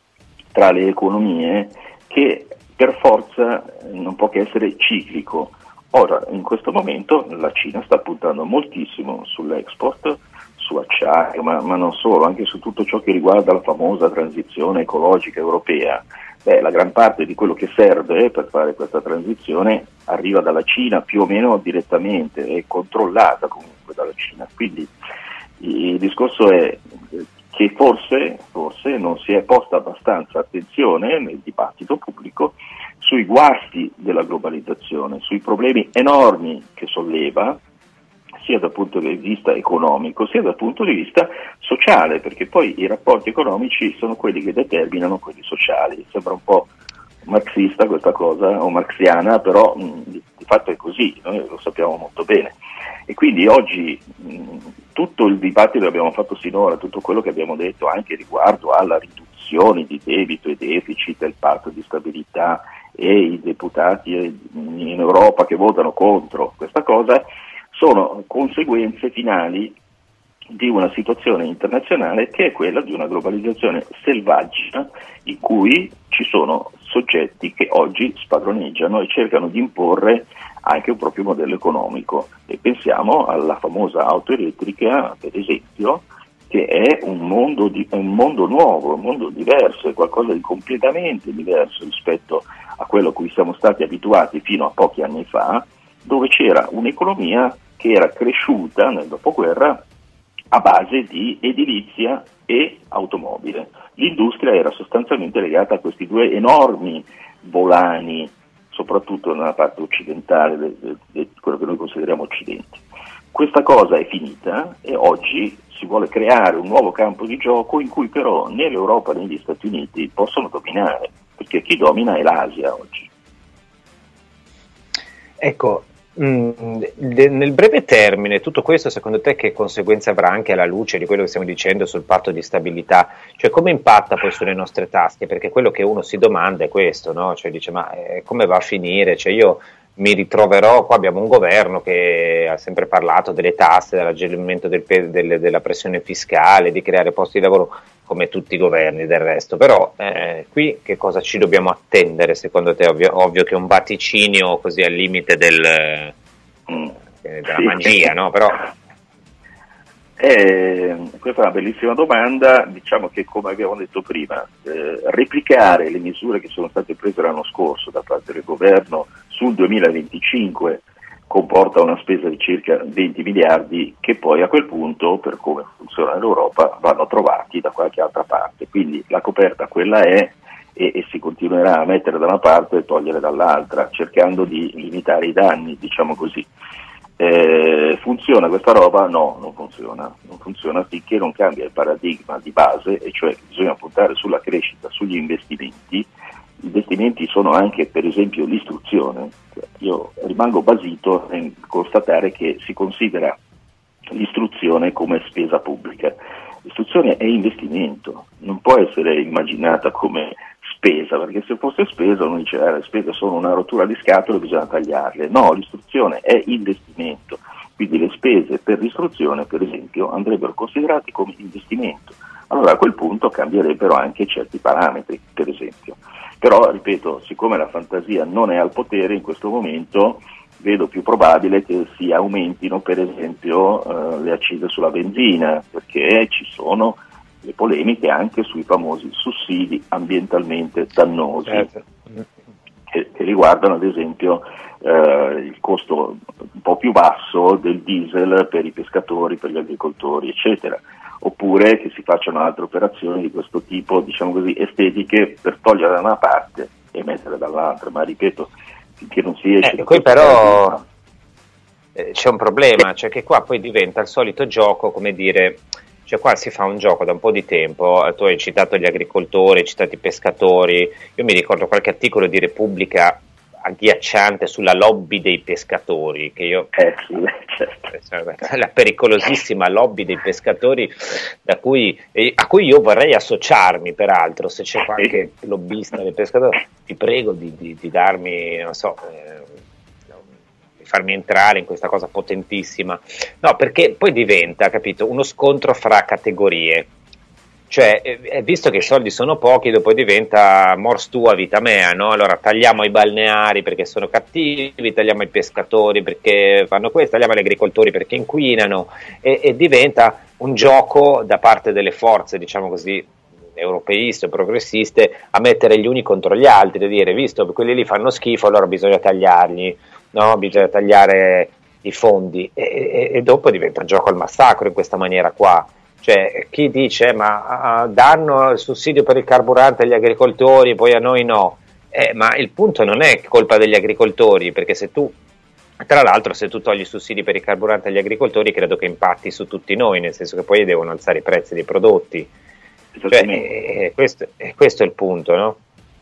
tra le economie che per forza non può che essere ciclico. Ora, in questo momento la Cina sta puntando moltissimo sull'export, su acciaio, ma non solo, anche su tutto ciò che riguarda la famosa transizione ecologica europea. La gran parte di quello che serve per fare questa transizione arriva dalla Cina più o meno direttamente, è controllata comunque dalla Cina, quindi il discorso è che forse non si è posta abbastanza attenzione nel dibattito pubblico sui guasti della globalizzazione, sui problemi enormi che solleva, sia dal punto di vista economico sia dal punto di vista sociale, perché poi i rapporti economici sono quelli che determinano quelli sociali. Sembra un po' marxista questa cosa, o marxiana, però di fatto è così, noi lo sappiamo molto bene. E quindi oggi tutto il dibattito che abbiamo fatto sinora, tutto quello che abbiamo detto anche riguardo alla riduzione di debito e deficit del patto di stabilità e i deputati in Europa che votano contro questa cosa, sono conseguenze finali di una situazione internazionale che è quella di una globalizzazione selvaggia in cui ci sono soggetti che oggi spadroneggiano e cercano di imporre anche un proprio modello economico, e pensiamo alla famosa auto elettrica, per esempio, che è un mondo nuovo, un mondo diverso, è qualcosa di completamente diverso rispetto a quello a cui siamo stati abituati fino a pochi anni fa, dove c'era un'economia che era cresciuta nel dopoguerra a base di edilizia e automobile. L'industria era sostanzialmente legata a questi due enormi volani, soprattutto nella parte occidentale di quello che noi consideriamo Occidente. Questa cosa è finita e oggi si vuole creare un nuovo campo di gioco in cui però né l'Europa né gli Stati Uniti possono dominare, perché chi domina è l'Asia oggi. Ecco, nel breve termine tutto questo secondo te che conseguenze avrà, anche alla luce di quello che stiamo dicendo sul patto di stabilità, cioè come impatta poi sulle nostre tasche? Perché quello che uno si domanda è questo, no? Cioè dice ma come va a finire? Cioè io mi ritroverò, qua abbiamo un governo che ha sempre parlato delle tasse, dell'alleggerimento della pressione fiscale, di creare posti di lavoro, come tutti i governi del resto, però qui che cosa ci dobbiamo attendere secondo te? Ovvio che un vaticinio così al limite della magia, no? Però questa è una bellissima domanda. Diciamo che, come abbiamo detto prima, replicare le misure che sono state prese l'anno scorso da parte del governo sul 2025 comporta una spesa di circa 20 miliardi che poi a quel punto, per come funziona l'Europa, vanno trovati da qualche altra parte. Quindi la coperta quella è, e si continuerà a mettere da una parte e togliere dall'altra, cercando di limitare i danni, diciamo così. Funziona questa roba? No, non funziona finché non cambia il paradigma di base, e cioè che bisogna puntare sulla crescita, sugli investimenti. Gli investimenti sono anche, per esempio, l'istruzione. Io rimango basito nel constatare che si considera l'istruzione come spesa pubblica. L'istruzione è investimento, non può essere immaginata come spesa, perché se fosse spesa uno dice le spese sono una rottura di scatole, bisogna tagliarle. No, l'istruzione è investimento, quindi le spese per l'istruzione, per esempio, andrebbero considerate come investimento. Allora a quel punto cambierebbero anche certi parametri, per esempio. Però, ripeto, siccome la fantasia non è al potere in questo momento, vedo più probabile che si aumentino, per esempio, le accise sulla benzina, perché ci sono le polemiche anche sui famosi sussidi ambientalmente dannosi, che riguardano ad esempio il costo un po' più basso del diesel per i pescatori, per gli agricoltori, eccetera, oppure che si facciano altre operazioni di questo tipo, diciamo così, estetiche, per togliere da una parte e mettere dall'altra. Ma ripeto, finché non si esce da qui però c'è un problema, cioè che qua poi diventa il solito gioco, come dire, cioè qua si fa un gioco da un po' di tempo. Tu hai citato gli agricoltori, hai citato i pescatori. Io mi ricordo qualche articolo di Repubblica agghiacciante sulla lobby dei pescatori, che io la pericolosissima lobby dei pescatori a cui io vorrei associarmi, peraltro. Se c'è qualche lobbista dei pescatori, ti prego di darmi, non so, di farmi entrare in questa cosa potentissima. No, perché poi diventa, capito, uno scontro fra categorie. Cioè, visto che i soldi sono pochi, dopo diventa mors tua vita mea, no? Allora tagliamo i balneari perché sono cattivi, tagliamo i pescatori perché fanno questo, tagliamo gli agricoltori perché inquinano, e diventa un gioco da parte delle forze, diciamo così, europeiste o progressiste, a mettere gli uni contro gli altri, da dire, visto che quelli lì fanno schifo, allora bisogna tagliarli, no? Bisogna tagliare i fondi, e dopo diventa un gioco al massacro in questa maniera qua. Cioè, chi dice ma danno il sussidio per il carburante agli agricoltori, poi a noi no, ma il punto non è colpa degli agricoltori, perché se tu, tra l'altro, se tu togli i sussidi per il carburante agli agricoltori, credo che impatti su tutti noi, nel senso che poi devono alzare i prezzi dei prodotti. Cioè, questo è il punto, no?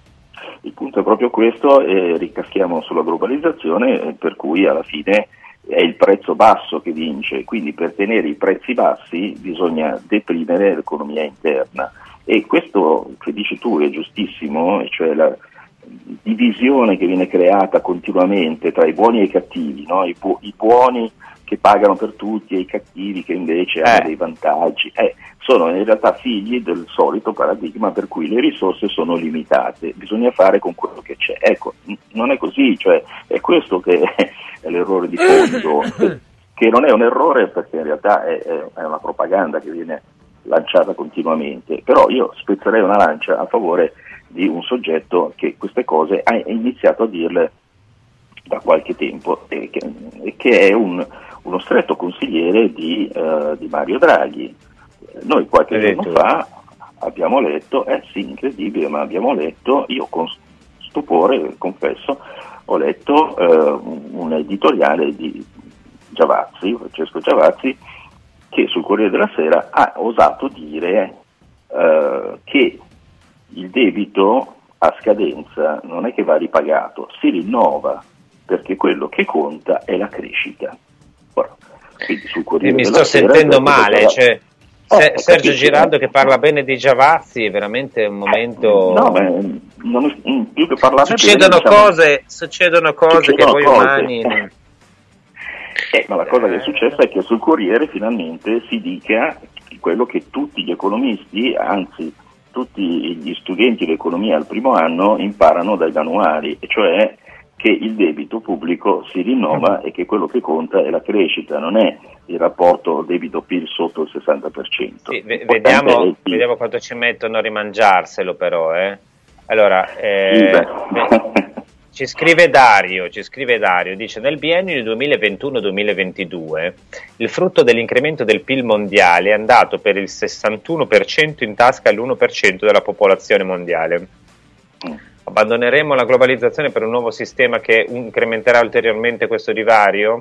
Il punto è proprio questo, ricaschiamo sulla globalizzazione, per cui alla fine è il prezzo basso che vince, quindi per tenere i prezzi bassi bisogna deprimere l'economia interna, e questo che dici tu è giustissimo, cioè la divisione che viene creata continuamente tra i buoni e i cattivi, no? I buoni che pagano per tutti e i cattivi che invece hanno dei vantaggi, sono in realtà figli del solito paradigma per cui le risorse sono limitate, bisogna fare con quello che c'è. Ecco, non è così, cioè è questo che è l'errore di fondo, che non è un errore perché in realtà è una propaganda che viene lanciata continuamente, però io spezzerei una lancia a favore di un soggetto che queste cose ha iniziato a dirle da qualche tempo, e che è uno stretto consigliere di Mario Draghi. Noi qualche giorno fa abbiamo letto, sì, incredibile, ma abbiamo letto, io con stupore, confesso, ho letto un editoriale di Giavazzi, Francesco Giavazzi, che sul Corriere della Sera ha osato dire che il debito a scadenza non è che va ripagato, si rinnova, perché quello che conta è la crescita. Ora, quindi sul Corriere mi della sto Sera sentendo male, cioè Sergio Giraldo che parla bene di Giavazzi è veramente un momento. No, ma non più che parlare succedono bene, succedono cose che voi umani. Ma la cosa che è successa è che sul Corriere finalmente si dica quello che tutti gli economisti, anzi tutti gli studenti di economia al primo anno imparano dai manuali, e cioè che il debito pubblico si rinnova e che quello che conta è la crescita, non è il rapporto debito-PIL sotto il 60%. Sì, vediamo quanto ci mettono a rimangiarselo però. Allora, ci scrive Dario, dice: nel biennio 2021-2022 il frutto dell'incremento del PIL mondiale è andato per il 61% in tasca all'1% della popolazione mondiale. Abbandoneremo la globalizzazione per un nuovo sistema che incrementerà ulteriormente questo divario?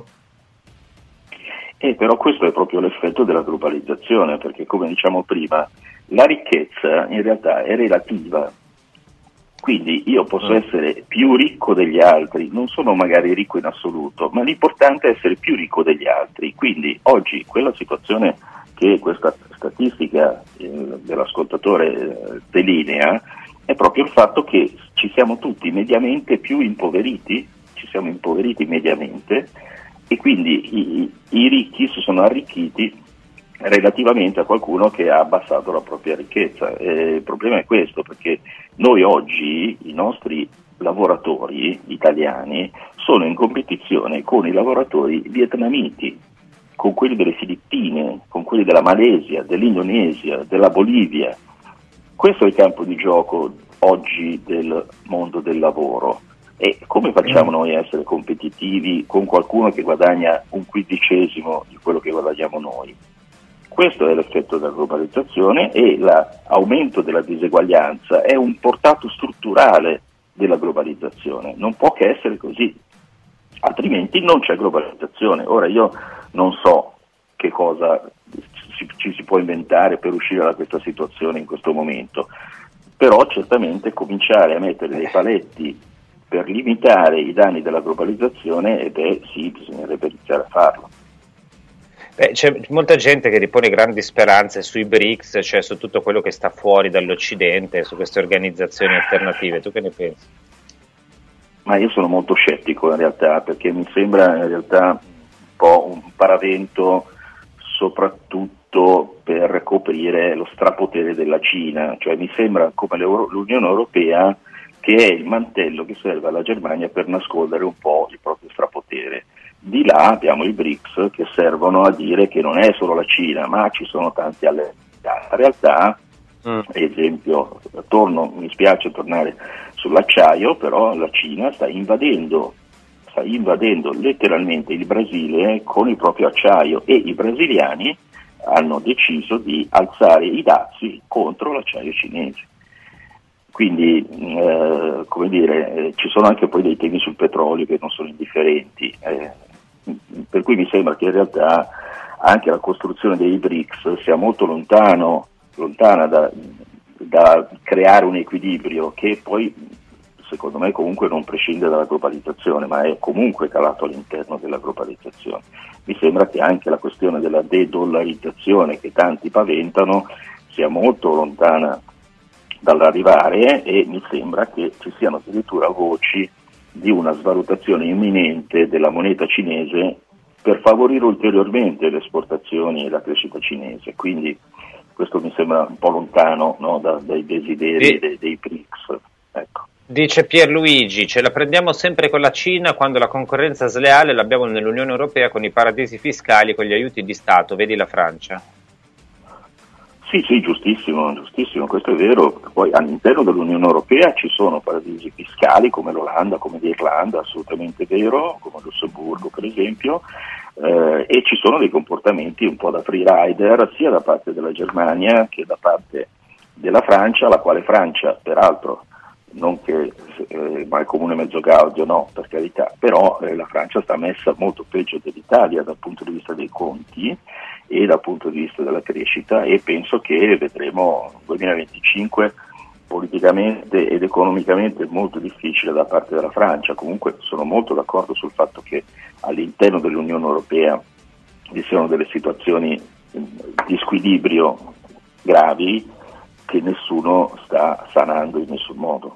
Però questo è proprio l'effetto della globalizzazione, perché come diciamo prima, la ricchezza in realtà è relativa. Quindi io posso essere più ricco degli altri, non sono magari ricco in assoluto, ma l'importante è essere più ricco degli altri. Quindi oggi quella situazione che questa statistica dell'ascoltatore delinea è proprio il fatto che ci siamo tutti mediamente più impoveriti, ci siamo impoveriti mediamente, e quindi i ricchi si sono arricchiti relativamente a qualcuno che ha abbassato la propria ricchezza. Il problema è questo, perché noi oggi, i nostri lavoratori italiani, sono in competizione con i lavoratori vietnamiti, con quelli delle Filippine, con quelli della Malesia, dell'Indonesia, della Bolivia. Questo è il campo di gioco oggi del mondo del lavoro. E come facciamo noi a essere competitivi con qualcuno che guadagna un 15° di quello che guadagniamo noi? Questo è l'effetto della globalizzazione, e l'aumento della diseguaglianza è un portato strutturale della globalizzazione. Non può che essere così, altrimenti non c'è globalizzazione. Ora io non so che cosa ci si può inventare per uscire da questa situazione in questo momento, però certamente cominciare a mettere dei paletti per limitare i danni della globalizzazione, sì, bisognerebbe iniziare a farlo. C'è molta gente che ripone grandi speranze sui BRICS, cioè su tutto quello che sta fuori dall'Occidente, su queste organizzazioni alternative. Tu che ne pensi? Ma io sono molto scettico in realtà, perché mi sembra in realtà un po' un paravento, soprattutto per coprire lo strapotere della Cina. Cioè mi sembra come l'Unione Europea che è il mantello che serve alla Germania per nascondere un po' il proprio strapotere. Di là abbiamo i BRICS che servono a dire che non è solo la Cina, ma ci sono tanti alleati. In realtà, esempio, mi spiace tornare sull'acciaio, però la Cina sta invadendo letteralmente il Brasile con il proprio acciaio, e i brasiliani hanno deciso di alzare i dazi contro l'acciaio cinese. Quindi, ci sono anche poi dei temi sul petrolio che non sono indifferenti, per cui mi sembra che in realtà anche la costruzione dei BRICS sia molto lontana da creare un equilibrio che poi, secondo me, comunque non prescinde dalla globalizzazione, ma è comunque calato all'interno della globalizzazione. Mi sembra che anche la questione della de-dollarizzazione che tanti paventano sia molto lontana dall'arrivare, e mi sembra che ci siano addirittura voci di una svalutazione imminente della moneta cinese per favorire ulteriormente le esportazioni e la crescita cinese. Quindi questo mi sembra un po' lontano, no, dai desideri dei BRICS. Ecco. Dice Pierluigi: ce la prendiamo sempre con la Cina quando la concorrenza sleale l'abbiamo nell'Unione Europea con i paradisi fiscali, con gli aiuti di Stato, vedi la Francia. Sì, giustissimo, questo è vero. Poi all'interno dell'Unione Europea ci sono paradisi fiscali come l'Olanda, come l'Irlanda, assolutamente vero, come Lussemburgo per esempio, e ci sono dei comportamenti un po' da free rider sia da parte della Germania che da parte della Francia, la quale Francia peraltro, non che ma è comune mezzo gaudio, no, per carità, però la Francia sta messa molto peggio dell'Italia dal punto di vista dei conti e dal punto di vista della crescita, e penso che vedremo nel 2025 politicamente ed economicamente molto difficile da parte della Francia. Comunque sono molto d'accordo sul fatto che all'interno dell'Unione Europea vi siano delle situazioni di squilibrio gravi che nessuno sta sanando in nessun modo.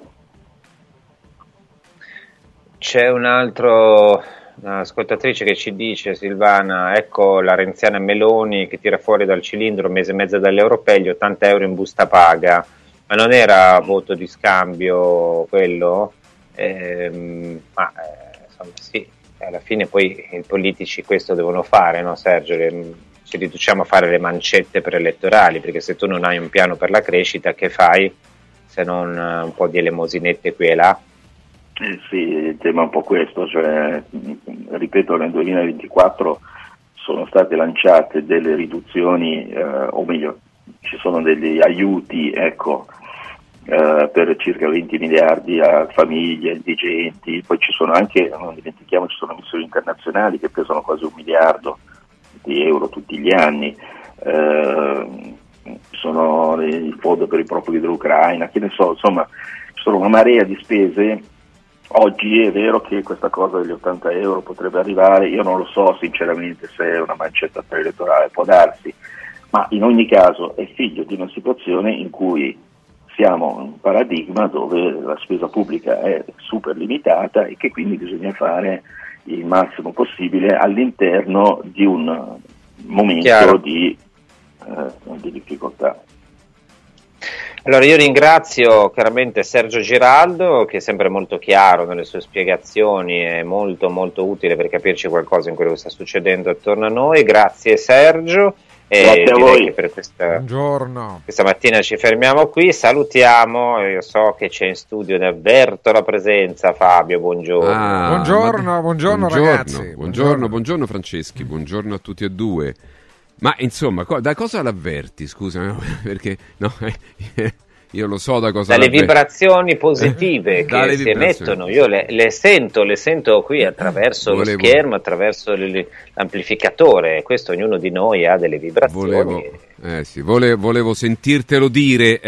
C'è un'ascoltatrice che ci dice: Silvana, ecco la renziana Meloni che tira fuori dal cilindro un mese e mezzo dalle europee gli 80 euro in busta paga, ma non era voto di scambio quello? insomma sì, alla fine poi i politici questo devono fare, no Sergio? Ci riduciamo a fare le mancette preelettorali, perché se tu non hai un piano per la crescita, che fai se non un po' di elemosinette qui e là? Sì, il tema è un po' questo, cioè, ripeto, nel 2024 sono state lanciate delle riduzioni, o meglio, ci sono degli aiuti, ecco, per circa 20 miliardi a famiglie, indigenti, poi ci sono anche, non dimentichiamo, ci sono missioni internazionali che pesano quasi 1 miliardo di euro tutti gli anni, sono il fondo per i profughi dell'Ucraina, che ne so, insomma, ci sono una marea di spese. Oggi è vero che questa cosa degli 80 euro potrebbe arrivare, io non lo so sinceramente se è una mancetta preelettorale, può darsi, ma in ogni caso è figlio di una situazione in cui siamo in un paradigma dove la spesa pubblica è super limitata e che quindi bisogna fare il massimo possibile all'interno di un momento di difficoltà. Allora io ringrazio chiaramente Sergio Giraldo, che è sempre molto chiaro nelle sue spiegazioni, è molto molto utile per capirci qualcosa in quello che sta succedendo attorno a noi. Grazie Sergio. Grazie a voi. Che per Buongiorno. Questa mattina ci fermiamo qui, salutiamo, io so che c'è in studio, ne avverto la presenza, Fabio, buongiorno. Buongiorno ragazzi. Buongiorno Franceschi, buongiorno a tutti e due. Ma insomma, da cosa l'avverti, scusa? Perché no, io lo so da cosa dalle l'avverti. Vibrazioni positive che si emettono, io le sento qui attraverso lo schermo, attraverso l'amplificatore, questo ognuno di noi ha delle vibrazioni. Volevo sentirtelo dire,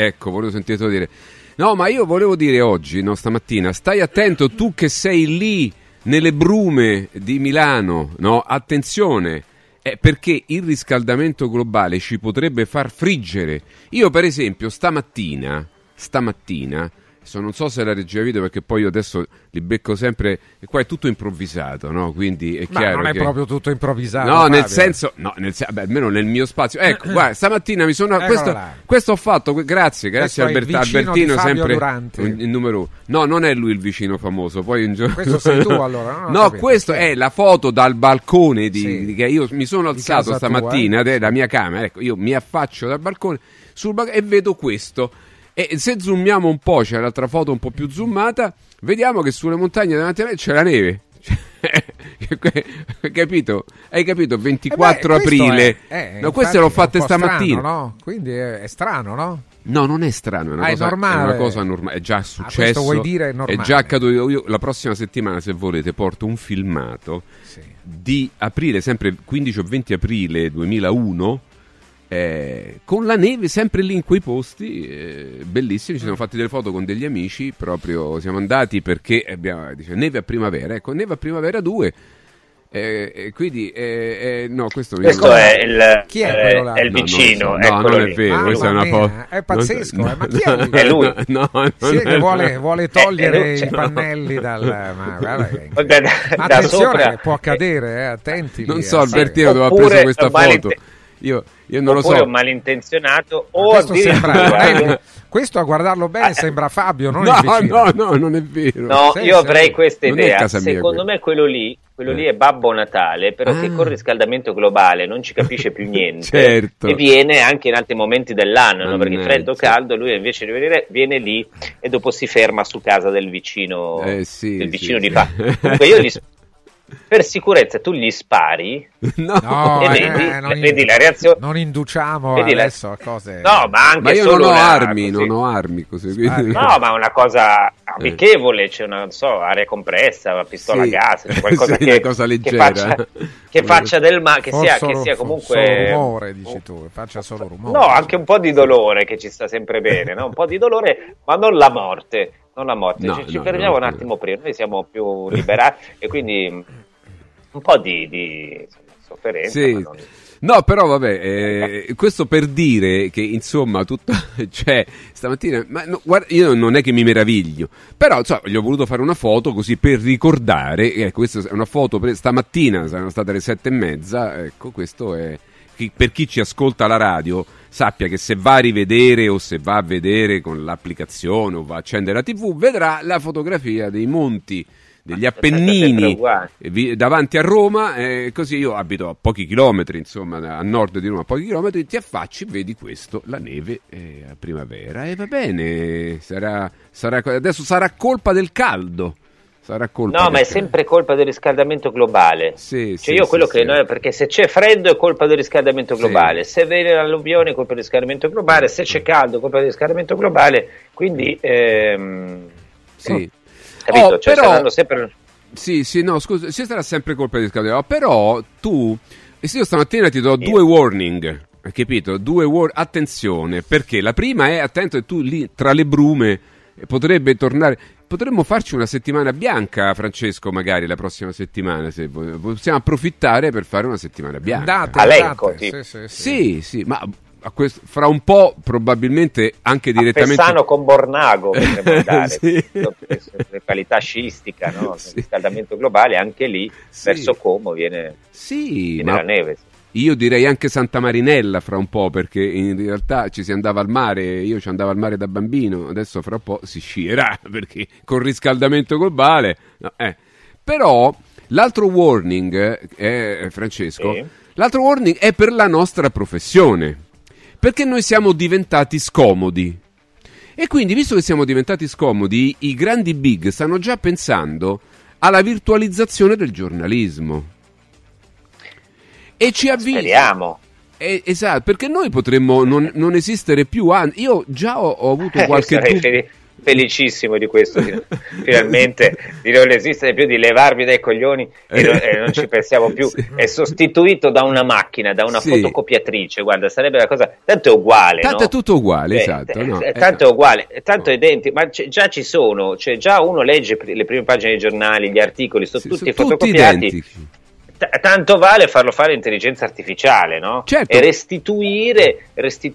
No, ma io volevo dire oggi, stamattina, stai attento tu che sei lì nelle brume di Milano, no? Attenzione! Perché il riscaldamento globale ci potrebbe far friggere. Io per esempio stamattina, non so se la regia video, perché poi io adesso li becco sempre, e qua è tutto improvvisato, no? Quindi è chiaro non è che proprio tutto improvvisato. No, nel senso, almeno nel mio spazio. Ecco, guarda, stamattina mi sono questo ho fatto, grazie Albertino, sempre il numero 1. No, non è lui il vicino famoso, poi un giorno. Questo sei tu allora, no? Questo è la foto dal balcone che io mi sono alzato stamattina, la mia camera, ecco, io mi affaccio dal balcone e vedo questo. E se zoomiamo un po', c'è l'altra foto un po' più zoomata, vediamo che sulle montagne davanti a me c'è la neve. Capito? Hai capito? 24 aprile. Queste l'ho fatte stamattina. Strano, no? Quindi è strano, no? No, non è strano, è una cosa normale, è già successo. Questo vuoi dire è normale. È già accaduto. Io la prossima settimana, se volete, porto un filmato di aprile, sempre 15 o 20 aprile 2001. Con la neve sempre lì in quei posti, bellissimi. Ci siamo fatti delle foto con degli amici, proprio siamo andati perché dice neve a primavera, ecco, neve a primavera 2. Quindi no, questo è il chi è quello là? È il vicino, no, non è vero, questa è una foto, è pazzesco, ma chi è lui? È lui. Che vuole togliere i pannelli ma attenzione, sopra, che può accadere, attenti. Non so, Albertino dove ha preso questa foto. Io non lo so. Oppure un malintenzionato o questo a guardarlo bene sembra Fabio, non il vicino. No, non è vero. No, io avrei questa idea. Secondo me quello lì è Babbo Natale, però che con il riscaldamento globale non ci capisce più niente. Certo. E viene anche in altri momenti dell'anno, no? Perché freddo caldo, lui invece di venire viene lì e dopo si ferma su casa del vicino di fa. Comunque io per sicurezza tu gli spari e vedi la reazione. Non induciamo adesso a cose. No, ma anche io solo non ho armi così. Quindi... No, ma una cosa amichevole, c'è una aria compressa, una pistola a gas, cioè qualcosa una cosa leggera, che faccia del male, che sia comunque solo rumore, dici tu, faccia solo rumore. No, anche un po' di dolore che ci sta sempre bene, no? Un po' di dolore, ma non la morte. Ci fermiamo un attimo prima, noi siamo più liberati e quindi un po' di sofferenza. Sì. No, però vabbè, questo per dire che insomma tutto, cioè stamattina, guarda, io non è che mi meraviglio, però gli ho voluto fare una foto così per ricordare, questa è una foto stamattina, saranno state le 7:30, ecco, questo è, per chi ci ascolta alla radio, sappia che se va a rivedere o se va a vedere con l'applicazione o va a accendere la TV, vedrà la fotografia dei monti, degli Appennini davanti a Roma, così io abito a pochi chilometri, insomma, a nord di Roma, a pochi chilometri, ti affacci, vedi questo, la neve a primavera, e va bene, adesso sarà colpa del caldo. Ma è sempre colpa del riscaldalamento globale. Perché se c'è freddo è colpa del riscaldamento globale, se viene l'alluvione è colpa del riscaldamento globale, se c'è caldo è colpa del riscaldamento globale, quindi capito? Saranno sempre... scusa, ci sarà sempre colpa del riscaldamento, però tu, io stamattina ti do 2 warning, hai capito? Attenzione, perché la prima è, attento, che tu lì tra le brume potrebbe tornare. Potremmo farci una settimana bianca, Francesco, magari la prossima settimana, se possiamo approfittare per fare una settimana bianca. Sì, ma fra un po' probabilmente anche direttamente a Pessano con Bornago potremmo andare, località sciistica, no? Il riscaldamento globale, anche lì verso Como viene la neve. Io direi anche Santa Marinella fra un po', perché in realtà ci si andava al mare, io ci andavo al mare da bambino, adesso fra un po' si scierà, perché col riscaldamento globale... Però l'altro warning, Francesco, l'altro warning è per la nostra professione, perché noi siamo diventati scomodi. E quindi, visto che siamo diventati scomodi, i grandi big stanno già pensando alla virtualizzazione del giornalismo. E ci avvisa. Speriamo. Esatto, perché noi potremmo non esistere più. Io già ho avuto qualche dubbio. Felicissimo di questo, finalmente di non esistere più, di levarmi dai coglioni e non ci pensiamo più. È sostituito da una macchina, da una fotocopiatrice. Guarda, sarebbe la cosa. Tanto è uguale. Tanto è tutto uguale, esatto. Tanto è uguale, tanto è identico, ma già ci sono, cioè già uno legge le prime pagine dei giornali, gli articoli, sono tutti fotocopiati. Identici. Tanto vale farlo fare intelligenza artificiale, no? Certo. E restituire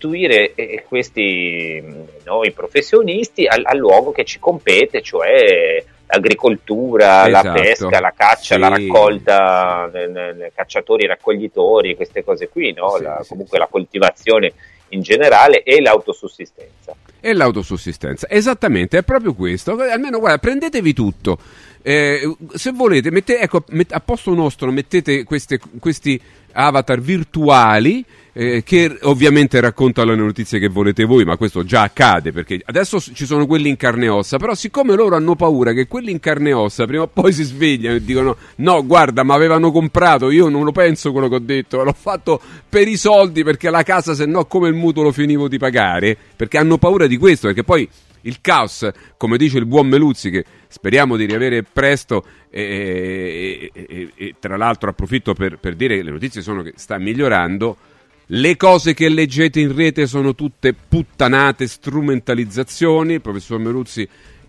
questi noi professionisti al luogo che ci compete, cioè l'agricoltura, la pesca, la caccia, la raccolta, cacciatori, raccoglitori, queste cose qui, no? Comunque la coltivazione in generale e l'autosussistenza. Esattamente, è proprio questo. Almeno, guarda, prendetevi tutto. Se volete, a posto nostro mettete questi avatar virtuali che ovviamente raccontano le notizie che volete voi, ma questo già accade, perché adesso ci sono quelli in carne e ossa, però siccome loro hanno paura che quelli in carne e ossa prima o poi si svegliano e dicono no, guarda, ma avevano comprato, io non lo penso quello che ho detto, l'ho fatto per i soldi, perché la casa se no come il mutuo lo finivo di pagare, perché hanno paura di questo, perché poi il caos, come dice il buon Meluzzi, che speriamo di riavere presto, e tra l'altro approfitto per dire che le notizie sono che sta migliorando. Le cose che leggete in rete sono tutte puttanate, strumentalizzazioni. Il professor Meluzzi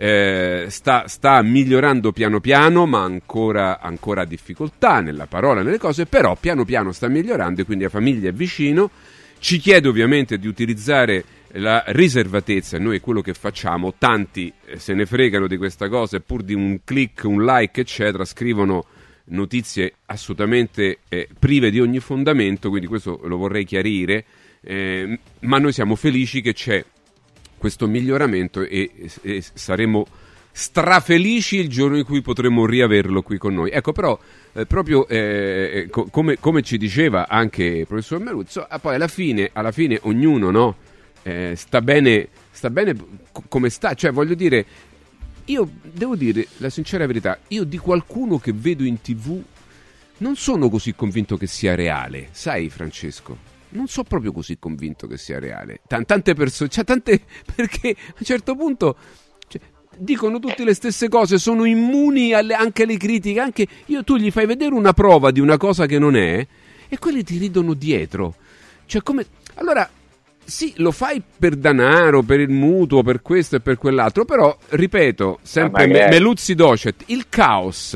sta migliorando piano piano, ma ancora ha difficoltà nella parola, nelle cose, però piano piano sta migliorando e quindi la famiglia è vicino. Ci chiede ovviamente di utilizzare la riservatezza, noi è quello che facciamo. Tanti se ne fregano di questa cosa e pur di un click, un like eccetera scrivono notizie assolutamente prive di ogni fondamento, quindi questo lo vorrei chiarire, ma noi siamo felici che c'è questo miglioramento e saremo strafelici il giorno in cui potremo riaverlo qui con noi. Ecco, però proprio come ci diceva anche il professor Meluzzo, poi alla fine ognuno, no, sta bene come sta, cioè voglio dire, io devo dire la sincera verità, io di qualcuno che vedo in TV non sono così convinto che sia reale, sai Francesco? Non sono proprio così convinto che sia reale. Tante persone, perché a un certo punto dicono tutte le stesse cose, sono immuni anche alle critiche, anche tu gli fai vedere una prova di una cosa che non è e quelli ti ridono dietro. Cioè come allora sì, lo fai per denaro, per il mutuo, per questo e per quell'altro, però, ripeto, sempre Meluzzi docet, il caos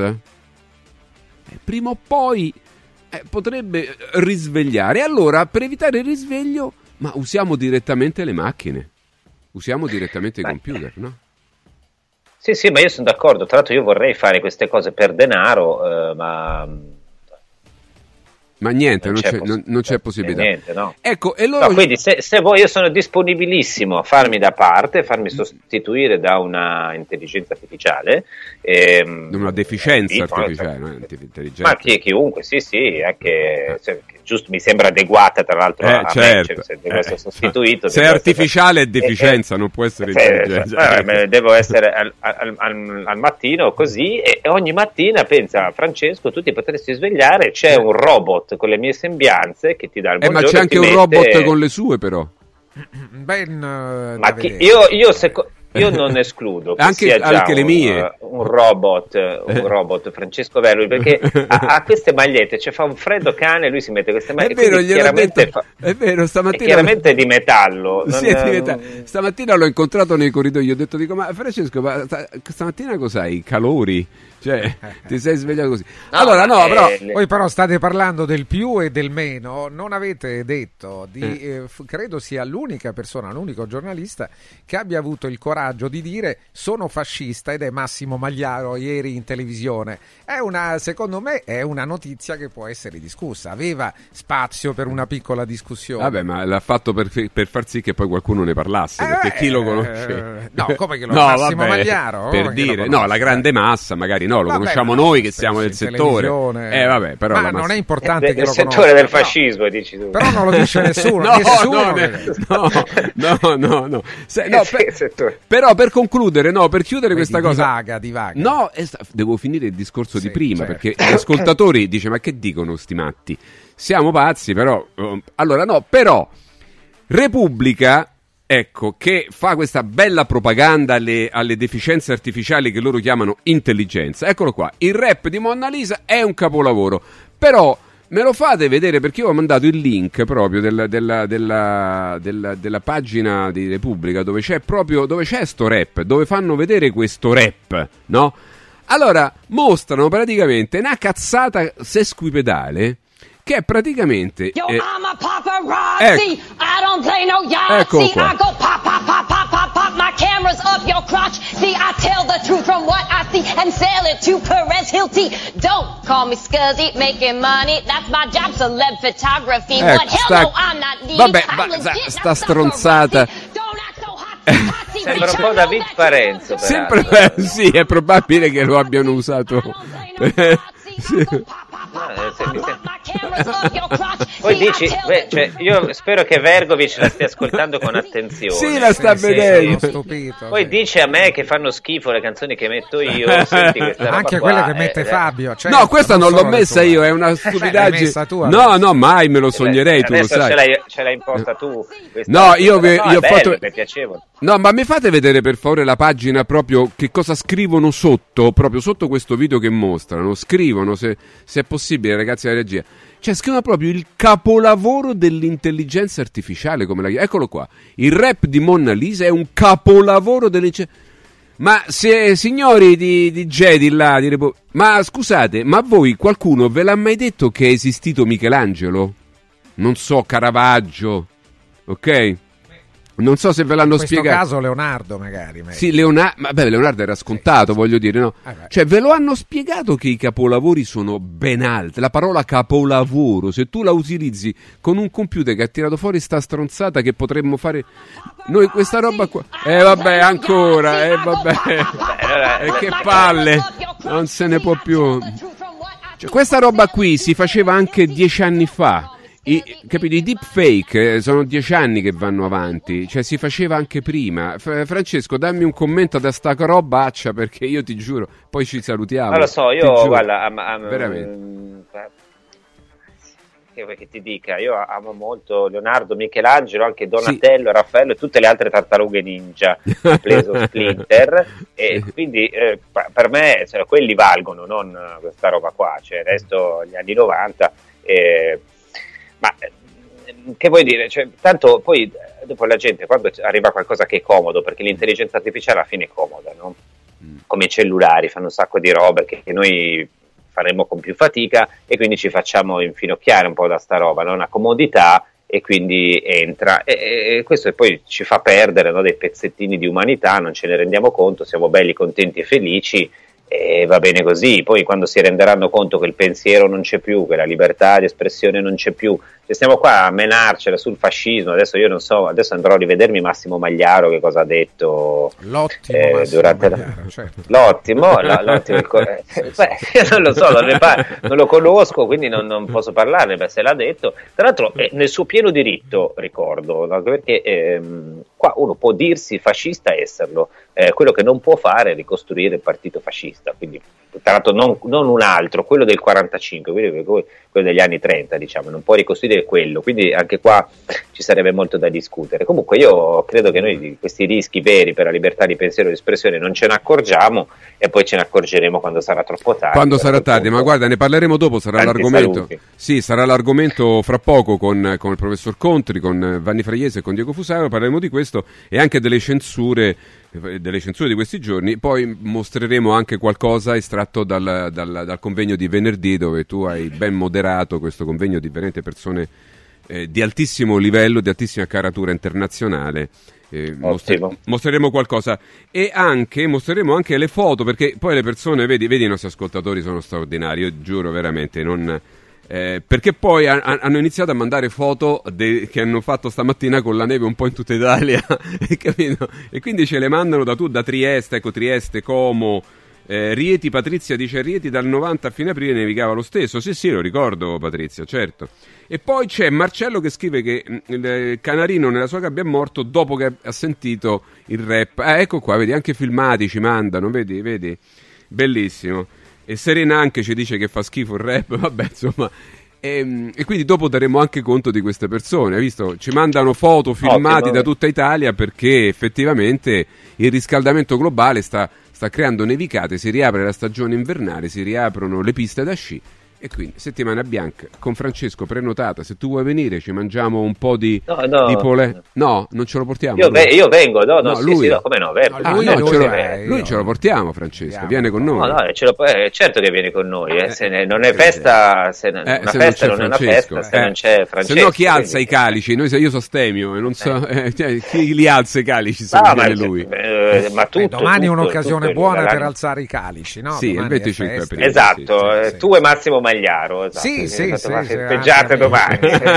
prima o poi potrebbe risvegliare. Allora, per evitare il risveglio, ma usiamo direttamente le macchine, usiamo direttamente i computer, no? Sì, ma io sono d'accordo, tra l'altro io vorrei fare queste cose per denaro, ma Ma niente, non c'è possibilità. Niente, no. Ecco, e loro... quindi se vuoi, io sono disponibilissimo a farmi da parte, farmi sostituire da una intelligenza artificiale. Una deficienza artificiale, intelligenza. Ma chiunque, sì, anche giusto, mi sembra adeguata tra l'altro a certo. me, se devo essere sostituito. Se è artificiale è deficienza, non può essere intelligenza. Devo essere al mattino così, e ogni mattina pensa Francesco, tu ti potresti svegliare, c'è un robot con le mie sembianze che ti dà il buongiorno. Ma c'è anche un robot con le sue, però. Io non escludo che anche, sia già anche le mie. un robot Francesco Vergovi, perché ha queste magliette, cioè fa un freddo cane, lui si mette queste magliette. È vero, stamattina. Chiaramente è di metallo. Stamattina l'ho incontrato nei corridoi, ho detto, ma Francesco, stamattina cos'hai? I calori? Cioè, ti sei svegliato così. Poi però state parlando del più e del meno, non avete detto credo sia l'unico giornalista che abbia avuto il coraggio di dire sono fascista, ed è Massimo Magliaro ieri in televisione. Secondo me è una notizia che può essere discussa, aveva spazio per una piccola discussione. Vabbè, ma l'ha fatto per far sì che poi qualcuno ne parlasse, perché chi lo conosce? No, come che Massimo Magliaro? Per dire, la grande massa magari lo conosciamo noi che siamo nel settore. Però ma non è importante che lo conosca. Nel settore del fascismo, dici tu. Però non lo dice nessuno. No. Però per concludere, per chiudere questa cosa. Divaga. No, devo finire il discorso di prima, certo. Perché gli ascoltatori dice ma che dicono sti matti? Siamo pazzi, però. Però Repubblica, ecco, che fa questa bella propaganda alle deficienze artificiali che loro chiamano intelligenza. Eccolo qua, il rap di Monna Lisa è un capolavoro, però me lo fate vedere, perché io ho mandato il link proprio della pagina di Repubblica dove c'è sto rap, dove fanno vedere questo rap, no? Allora, mostrano praticamente una cazzata sesquipedale che è praticamente I'm a paparazzi, I don't play no Yahtzee, I go pop, pop, pop, pop, pop, pop, my camera's up your crotch, see I tell the truth from what I see and sell it to Perez Hilty, don't call me scuzzy, making money, that's my job, celeb photography, but hell no, I'm not needy, vabbè, sta stronzata. Sembra un po' David Parenzo, sì, è probabile che lo abbiano usato. Poi dici, io spero che Vergovic la stia ascoltando con attenzione. Sì, la sta vedendo. Poi dice a me che fanno schifo le canzoni che metto io. Senti anche quelle che mette Fabio. Certo, no, questa non l'ho messa io, è una stupidaggine. No, mai me lo sognerei, tu lo sai. Ce l'hai imposta tu. No, io ho fatto. È piacevole. No, ma mi fate vedere per favore la pagina, proprio che cosa scrivono proprio sotto questo video che mostrano. Scrivono, se è possibile, ragazzi della regia. Cioè, scrivono proprio il capolavoro dell'intelligenza artificiale, come eccolo qua. Il rap di Monna Lisa è un capolavoro dell'intelligenza. Ma signori di Jedi là, ma scusate, ma voi qualcuno ve l'ha mai detto che è esistito Michelangelo? Non so, Caravaggio, ok? Non so se ve l'hanno spiegato. In questo caso Leonardo magari. Sì, Leonardo era scontato, voglio dire, no? Cioè, ve lo hanno spiegato che i capolavori sono ben altri. La parola capolavoro, se tu la utilizzi con un computer che ha tirato fuori sta stronzata che potremmo fare noi questa roba qua. Vabbè, ancora, vabbè. Che palle. Non se ne può più. Cioè, questa roba qui si faceva anche 10 anni fa. Capito? I deepfake sono 10 anni che vanno avanti, cioè si faceva anche prima. Francesco, dammi un commento da sta robaccia, perché io ti giuro, poi ci salutiamo. Non lo so, io guarda, veramente. Che ti dica, io amo molto Leonardo, Michelangelo, anche Donatello, sì. Raffaello e tutte le altre tartarughe ninja, compreso Splinter, e quindi per me quelli valgono, non questa roba qua, cioè il resto gli anni 90. Ma che vuoi dire? Cioè, tanto poi dopo la gente, quando arriva qualcosa che è comodo, perché l'intelligenza artificiale alla fine è comoda, no? Come i cellulari, fanno un sacco di robe che noi faremo con più fatica e quindi ci facciamo infinocchiare un po' da sta roba, no? Una comodità, e quindi entra e questo poi ci fa perdere, no, dei pezzettini di umanità, non ce ne rendiamo conto, siamo belli, contenti e felici. e va bene così. Poi quando si renderanno conto che il pensiero non c'è più, che la libertà di espressione non c'è più, se stiamo qua a menarcela sul fascismo, adesso io non so, adesso andrò a rivedermi Massimo Magliaro che cosa ha detto durante Magliaro, certo. l'ottimo io non lo so, non lo conosco, quindi non posso parlarne, se l'ha detto, tra l'altro nel suo pieno diritto, ricordo, no? Perché qua uno può dirsi fascista e esserlo, quello che non può fare è ricostruire il partito fascista, quindi tra l'altro non un altro, quello del 45, quindi quello degli anni 30, diciamo, non può ricostruire quello, quindi anche qua ci sarebbe molto da discutere. Comunque io credo che noi di questi rischi veri per la libertà di pensiero e di espressione non ce ne accorgiamo, e poi ce ne accorgeremo quando sarà troppo tardi. Quando sarà tardi, ma guarda, ne parleremo dopo, sarà l'argomento. Saluti. Sì, sarà l'argomento fra poco con il professor Contri, con Vanni Fraiese e con Diego Fusaro, parleremo di questo e anche delle censure di questi giorni. Poi mostreremo anche qualcosa estratto dal convegno di venerdì, dove tu hai ben moderato questo convegno di veramente persone di altissimo livello, di altissima caratura internazionale. Mostreremo qualcosa e mostreremo anche le foto, perché poi le persone, vedi i nostri ascoltatori sono straordinari, io giuro veramente, perché poi hanno iniziato a mandare foto che hanno fatto stamattina con la neve un po' in tutta Italia capito? E quindi ce le mandano da Trieste, Como, Rieti. Patrizia dice Rieti dal 90 a fine aprile nevicava lo stesso. Sì, lo ricordo, Patrizia, certo. E poi c'è Marcello che scrive che il canarino nella sua gabbia è morto dopo che ha sentito il rap. Ecco qua, vedi, anche filmati ci mandano, vedi, bellissimo. E Serena anche ci dice che fa schifo il rap, vabbè, insomma. E quindi dopo daremo anche conto di queste persone, hai visto? Ci mandano foto filmati da tutta Italia, perché effettivamente il riscaldamento globale sta creando nevicate, si riapre la stagione invernale, si riaprono le piste da sci. E quindi settimana bianca con Francesco prenotata, se tu vuoi venire ci mangiamo un po' di polè. No, non ce lo portiamo. Io vengo, lui. Sì, come no, vero. Lui ce lo portiamo, Francesco, viene con noi. Certo che viene con noi, se non è festa, una festa non è una festa, se non c'è Francesco. Se no chi alza i calici? Io so Stemio e non so chi li alza i calici se non viene lui. Ma domani è un'occasione buona per alzare i calici, no? Sì, il 25 aprile. Esatto, tu e Massimo Magliaro, esatto, sì, festeggiate domani.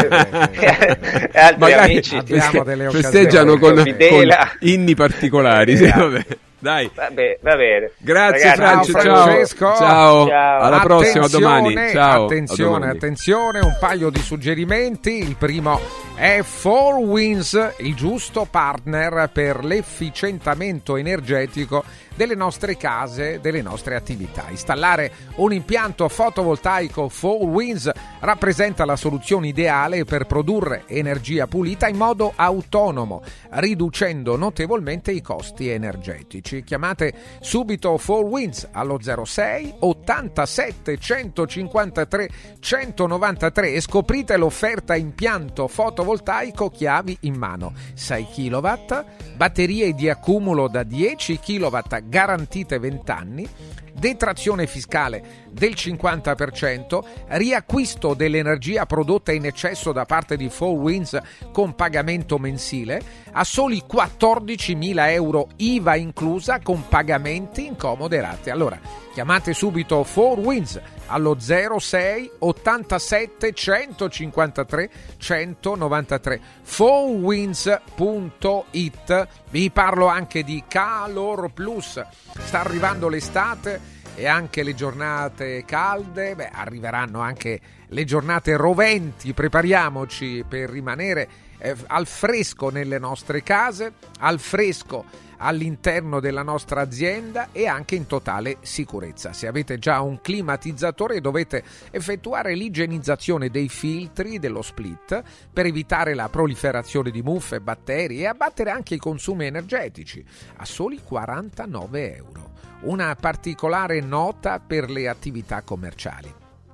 E altri amici festeggiano con inni particolari. Sì, vabbè. Dai, va bene. Grazie, Francesco. Ciao. Alla prossima, domani. Ciao. Attenzione, un paio di suggerimenti. Il primo è 4Winds, il giusto partner per l'efficientamento energetico delle nostre case, delle nostre attività. Installare un impianto fotovoltaico 4Winds rappresenta la soluzione ideale per produrre energia pulita in modo autonomo, riducendo notevolmente i costi energetici. Chiamate subito 4Winds allo 06 87 153 193 e scoprite l'offerta impianto fotovoltaico chiavi in mano. 6 kW, batterie di accumulo da 10 kW garantite 20 anni, detrazione fiscale del 50%, riacquisto dell'energia prodotta in eccesso da parte di 4Winds con pagamento mensile a soli 14.000 euro IVA inclusa, con pagamenti in comode rate. Allora chiamate subito 4Winds allo 06 87 153 193, 4winds.it. Vi parlo anche di Calor Plus. Sta arrivando l'estate e anche le giornate calde, arriveranno anche le giornate roventi. Prepariamoci per rimanere al fresco nelle nostre case, al fresco all'interno della nostra azienda e anche in totale sicurezza. Se avete già un climatizzatore dovete effettuare l'igienizzazione dei filtri dello split per evitare la proliferazione di muffe, batteri e abbattere anche i consumi energetici a soli 49 euro. Una particolare nota per le attività commerciali.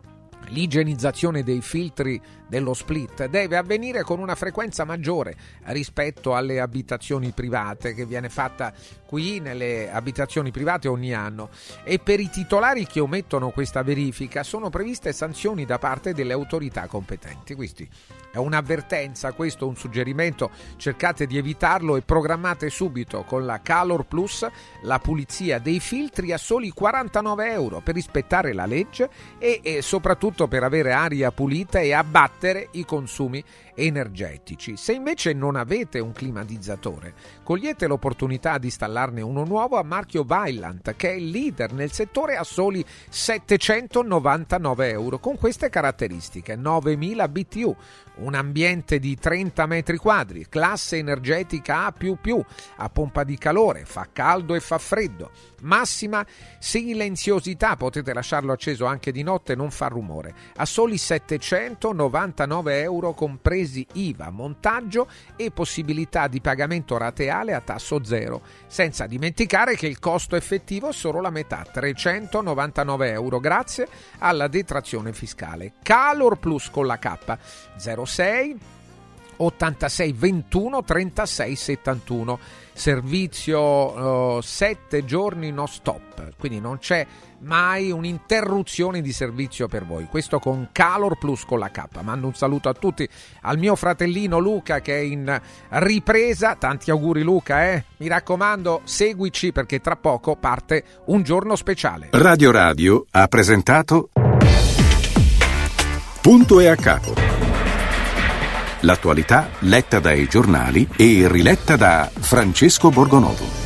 l'igienizzazione dei filtri dello split deve avvenire con una frequenza maggiore rispetto alle abitazioni private, che viene fatta qui nelle abitazioni private ogni anno, e per i titolari che omettono questa verifica sono previste sanzioni da parte delle autorità competenti. Quindi è un'avvertenza, questo un suggerimento, cercate di evitarlo e programmate subito con la Calor Plus la pulizia dei filtri a soli 49 euro per rispettare la legge e soprattutto per avere aria pulita e abbattere i consumi energetici. Se invece non avete un climatizzatore, cogliete l'opportunità di installarne uno nuovo a marchio Vaillant, che è il leader nel settore, a soli 799 euro, con queste caratteristiche: 9000 BTU, un ambiente di 30 metri quadri, classe energetica A++, a pompa di calore, fa caldo e fa freddo, massima silenziosità, potete lasciarlo acceso anche di notte, non fa rumore, a soli 799 euro compresi IVA, montaggio e possibilità di pagamento rateale a tasso zero, senza dimenticare che il costo effettivo è solo la metà, 399 euro, grazie alla detrazione fiscale. Calor Plus con la K, 06 86 21 36 71, servizio 7 giorni no stop, quindi non c'è mai un'interruzione di servizio per voi, questo con Calor Plus con la K. Mando un saluto a tutti, al mio fratellino Luca che è in ripresa, tanti auguri Luca, mi raccomando seguici perché tra poco parte Un Giorno Speciale. Radio Radio ha presentato Punto e a capo. L'attualità letta dai giornali e riletta da Francesco Borgonovo.